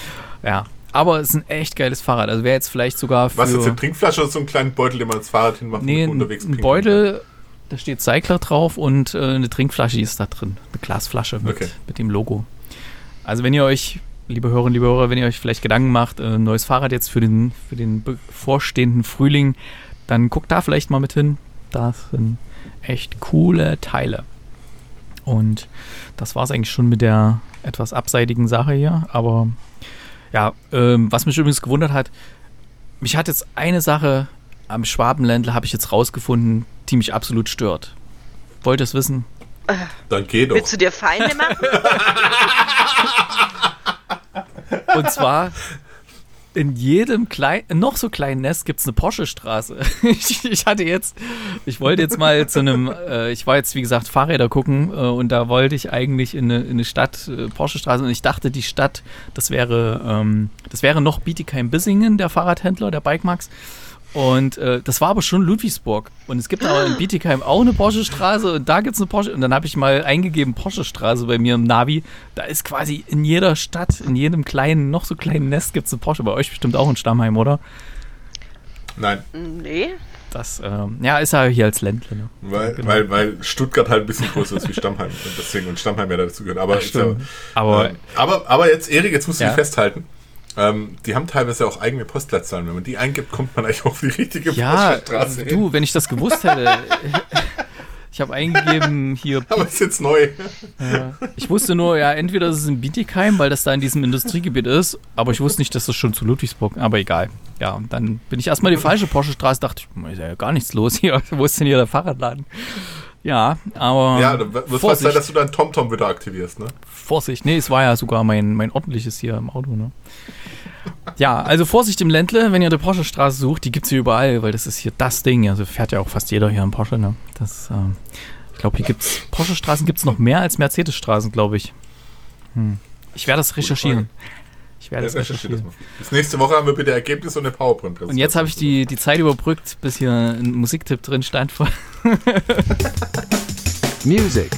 Ja, aber es ist ein echt geiles Fahrrad. Also wäre jetzt vielleicht sogar für... Was jetzt, eine Trinkflasche oder so einen kleinen Beutel, den man ins Fahrrad hinmacht Nee, und ein, unterwegs ein pinkeln Beutel, da steht Cycler drauf und äh, eine Trinkflasche die ist da drin. Eine Glasflasche mit, Okay. mit dem Logo. Also wenn ihr euch, liebe Hörerinnen, liebe Hörer, wenn ihr euch vielleicht Gedanken macht, äh, ein neues Fahrrad jetzt für den, für den bevorstehenden Frühling, dann guckt da vielleicht mal mit hin. Das sind echt coole Teile. Und das war es eigentlich schon mit der etwas abseitigen Sache hier. Aber ja, ähm, was mich übrigens gewundert hat, mich hat jetzt eine Sache am Schwabenländler, habe ich jetzt rausgefunden, die mich absolut stört. Wollt ihr es wissen? kann. Dann geh doch. Willst du dir Feinde machen? Und zwar in jedem klein, noch so kleinen Nest gibt es eine Porsche-Straße. Ich, ich hatte jetzt, ich wollte jetzt mal zu einem, äh, ich war jetzt wie gesagt Fahrräder gucken äh, und da wollte ich eigentlich in eine, in eine Stadt äh, Porsche-Straße und ich dachte, die Stadt, das wäre, ähm, das wäre noch Bietigheim-Bissingen, der Fahrradhändler, der Bikemax. Und äh, das war aber schon Ludwigsburg. Und es gibt aber in Bietigheim auch eine Porsche-Straße und da gibt es eine Porsche. Und dann habe ich mal eingegeben Porsche-Straße bei mir im Navi. Da ist quasi in jeder Stadt, in jedem kleinen, noch so kleinen Nest gibt es eine Porsche. Bei euch bestimmt auch in Stammheim, oder? Nein. Nee. Das, ähm, ja, ist ja hier als Ländler. Ne? Weil, Genau. weil, weil Stuttgart halt ein bisschen größer ist wie Stammheim. Und deswegen, und Stammheim ja dazu gehört. Aber, ist ja, Aber, ähm, aber, aber jetzt, Erik, jetzt musst du Ja. dich festhalten. Ähm, die haben teilweise auch eigene Postleitzahlen. Wenn man die eingibt, kommt man eigentlich auf die richtige ja, Poststraße hin. du, wenn ich das gewusst hätte. Ich habe eingegeben hier. Aber ist jetzt neu. Ja. Ich wusste nur, ja, entweder ist es in Bietigheim, weil das da in diesem Industriegebiet ist, aber ich wusste nicht, dass das schon zu Ludwigsburg, aber egal. Ja, und dann bin ich erstmal die falsche Porsche-Straße, dachte ich, ist ja gar nichts los hier. Wo ist denn hier der Fahrradladen? Ja, aber. Ja, dann wird es fast sein, dass du dein TomTom wieder aktivierst, ne? Vorsicht, nee, es war ja sogar mein, mein ordentliches hier im Auto, ne? Ja, also Vorsicht im Ländle, wenn ihr die Porsche-Straße sucht, die gibt es hier überall, weil das ist hier das Ding. Also fährt ja auch fast jeder hier einen Porsche, ne? Das, ähm, ich glaube, hier gibt's Porsche-Straßen gibt es noch mehr als Mercedes-Straßen, glaube ich. Hm. Ich werde das recherchieren. Ich werde Ja, das recherchieren. das Bis nächste Woche haben wir bitte Ergebnis und eine PowerPoint. Und jetzt habe ich die, die Zeit überbrückt, bis hier ein Musiktipp drin stand. Music.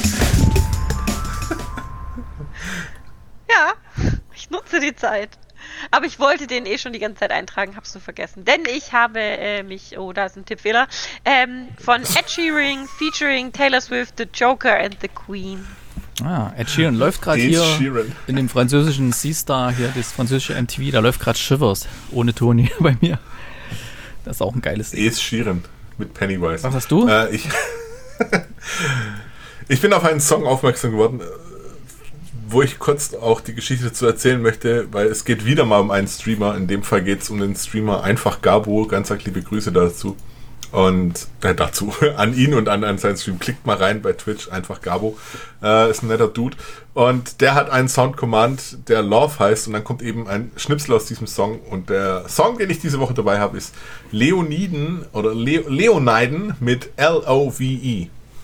Ja, ich nutze die Zeit. Aber ich wollte den eh schon die ganze Zeit eintragen, hab's nur vergessen. Denn ich habe äh, mich, oh, da ist ein Tippfehler, ähm, von Ed Sheeran featuring Taylor Swift, The Joker and the Queen. Ah, Ed Sheeran läuft gerade Ed hier Sheeran. in dem französischen C-Star, hier das französische M T V, da läuft gerade Shivers ohne Toni bei mir. Das ist auch ein geiles Ding. Es Sheeran mit Pennywise. Was hast du? Äh, ich, ich bin auf einen Song aufmerksam geworden, wo ich kurz auch die Geschichte dazu erzählen möchte, weil es geht wieder mal um einen Streamer. In dem Fall geht es um den Streamer Einfach Gabo. Ganz liebe Grüße dazu. Und äh, dazu, an ihn und an, an seinen Stream. Klickt mal rein bei Twitch, Einfach Gabo. Äh, ist ein netter Dude. Und der hat einen Soundcommand, der Love heißt. Und dann kommt eben ein Schnipsel aus diesem Song. Und der Song, den ich diese Woche dabei habe, ist Leoniden oder Le- Leoniden mit L O V E.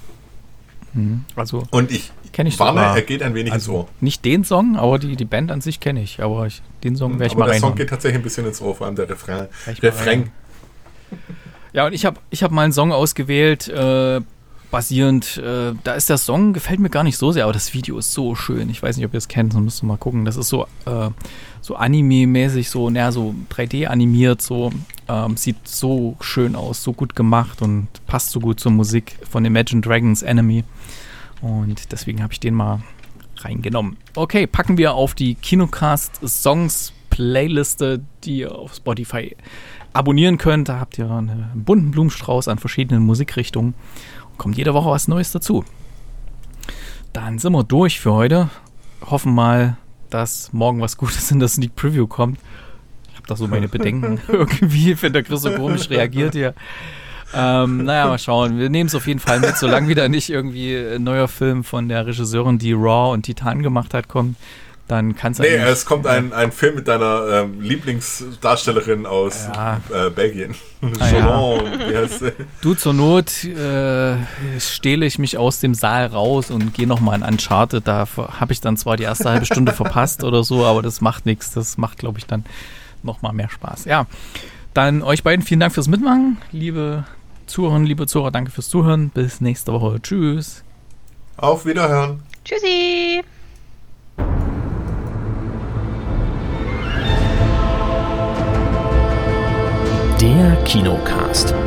Also Und ich Kenn ich warne, sogar. er geht ein wenig ins Also Ohr. nicht den Song, aber die, die Band an sich kenne ich. Aber ich, den Song werde ich Aber mal der Song reinhauen. geht tatsächlich ein bisschen ins Ohr, vor allem der Refrain. Werd ich mal Refrain. rein. Ja, und ich habe ich hab mal einen Song ausgewählt, äh, basierend, äh, da ist der Song, gefällt mir gar nicht so sehr, aber das Video ist so schön. Ich weiß nicht, ob ihr es kennt, sonst müsst ihr mal gucken. Das ist so, äh, so Anime-mäßig, so, naja, so drei D animiert, so, ähm, sieht so schön aus, so gut gemacht und passt so gut zur Musik von Imagine Dragons Enemy. Und deswegen habe ich den mal reingenommen. Okay, packen wir auf die Kinocast-Songs-Playliste, die ihr auf Spotify abonnieren könnt. Da habt ihr einen bunten Blumenstrauß an verschiedenen Musikrichtungen. Und kommt jede Woche was Neues dazu. Dann sind wir durch für heute. Hoffen mal, dass morgen was Gutes in der Sneak Preview kommt. Ich habe da so meine Bedenken irgendwie, wenn der Chris so komisch reagiert hier. Ähm, naja, mal schauen. Wir nehmen es auf jeden Fall mit, solange wieder nicht irgendwie ein neuer Film von der Regisseurin, die Raw und Titan gemacht hat, kommt. Dann kann es Nee, es kommt ein, ein Film mit deiner ähm, Lieblingsdarstellerin aus Ja. äh, Belgien. Ah, Jolon, wie heißt sie? Du, zur Not äh, stehle ich mich aus dem Saal raus und gehe nochmal in Uncharted. Da habe ich dann zwar die erste halbe Stunde verpasst oder so, aber das macht nichts. Das macht, glaube ich, dann nochmal mehr Spaß. Ja, dann euch beiden vielen Dank fürs Mitmachen. Liebe Zuhörerinnen, liebe Zuhörer, danke fürs Zuhören. Bis nächste Woche. Tschüss. Auf Wiederhören. Tschüssi! Der Kinocast.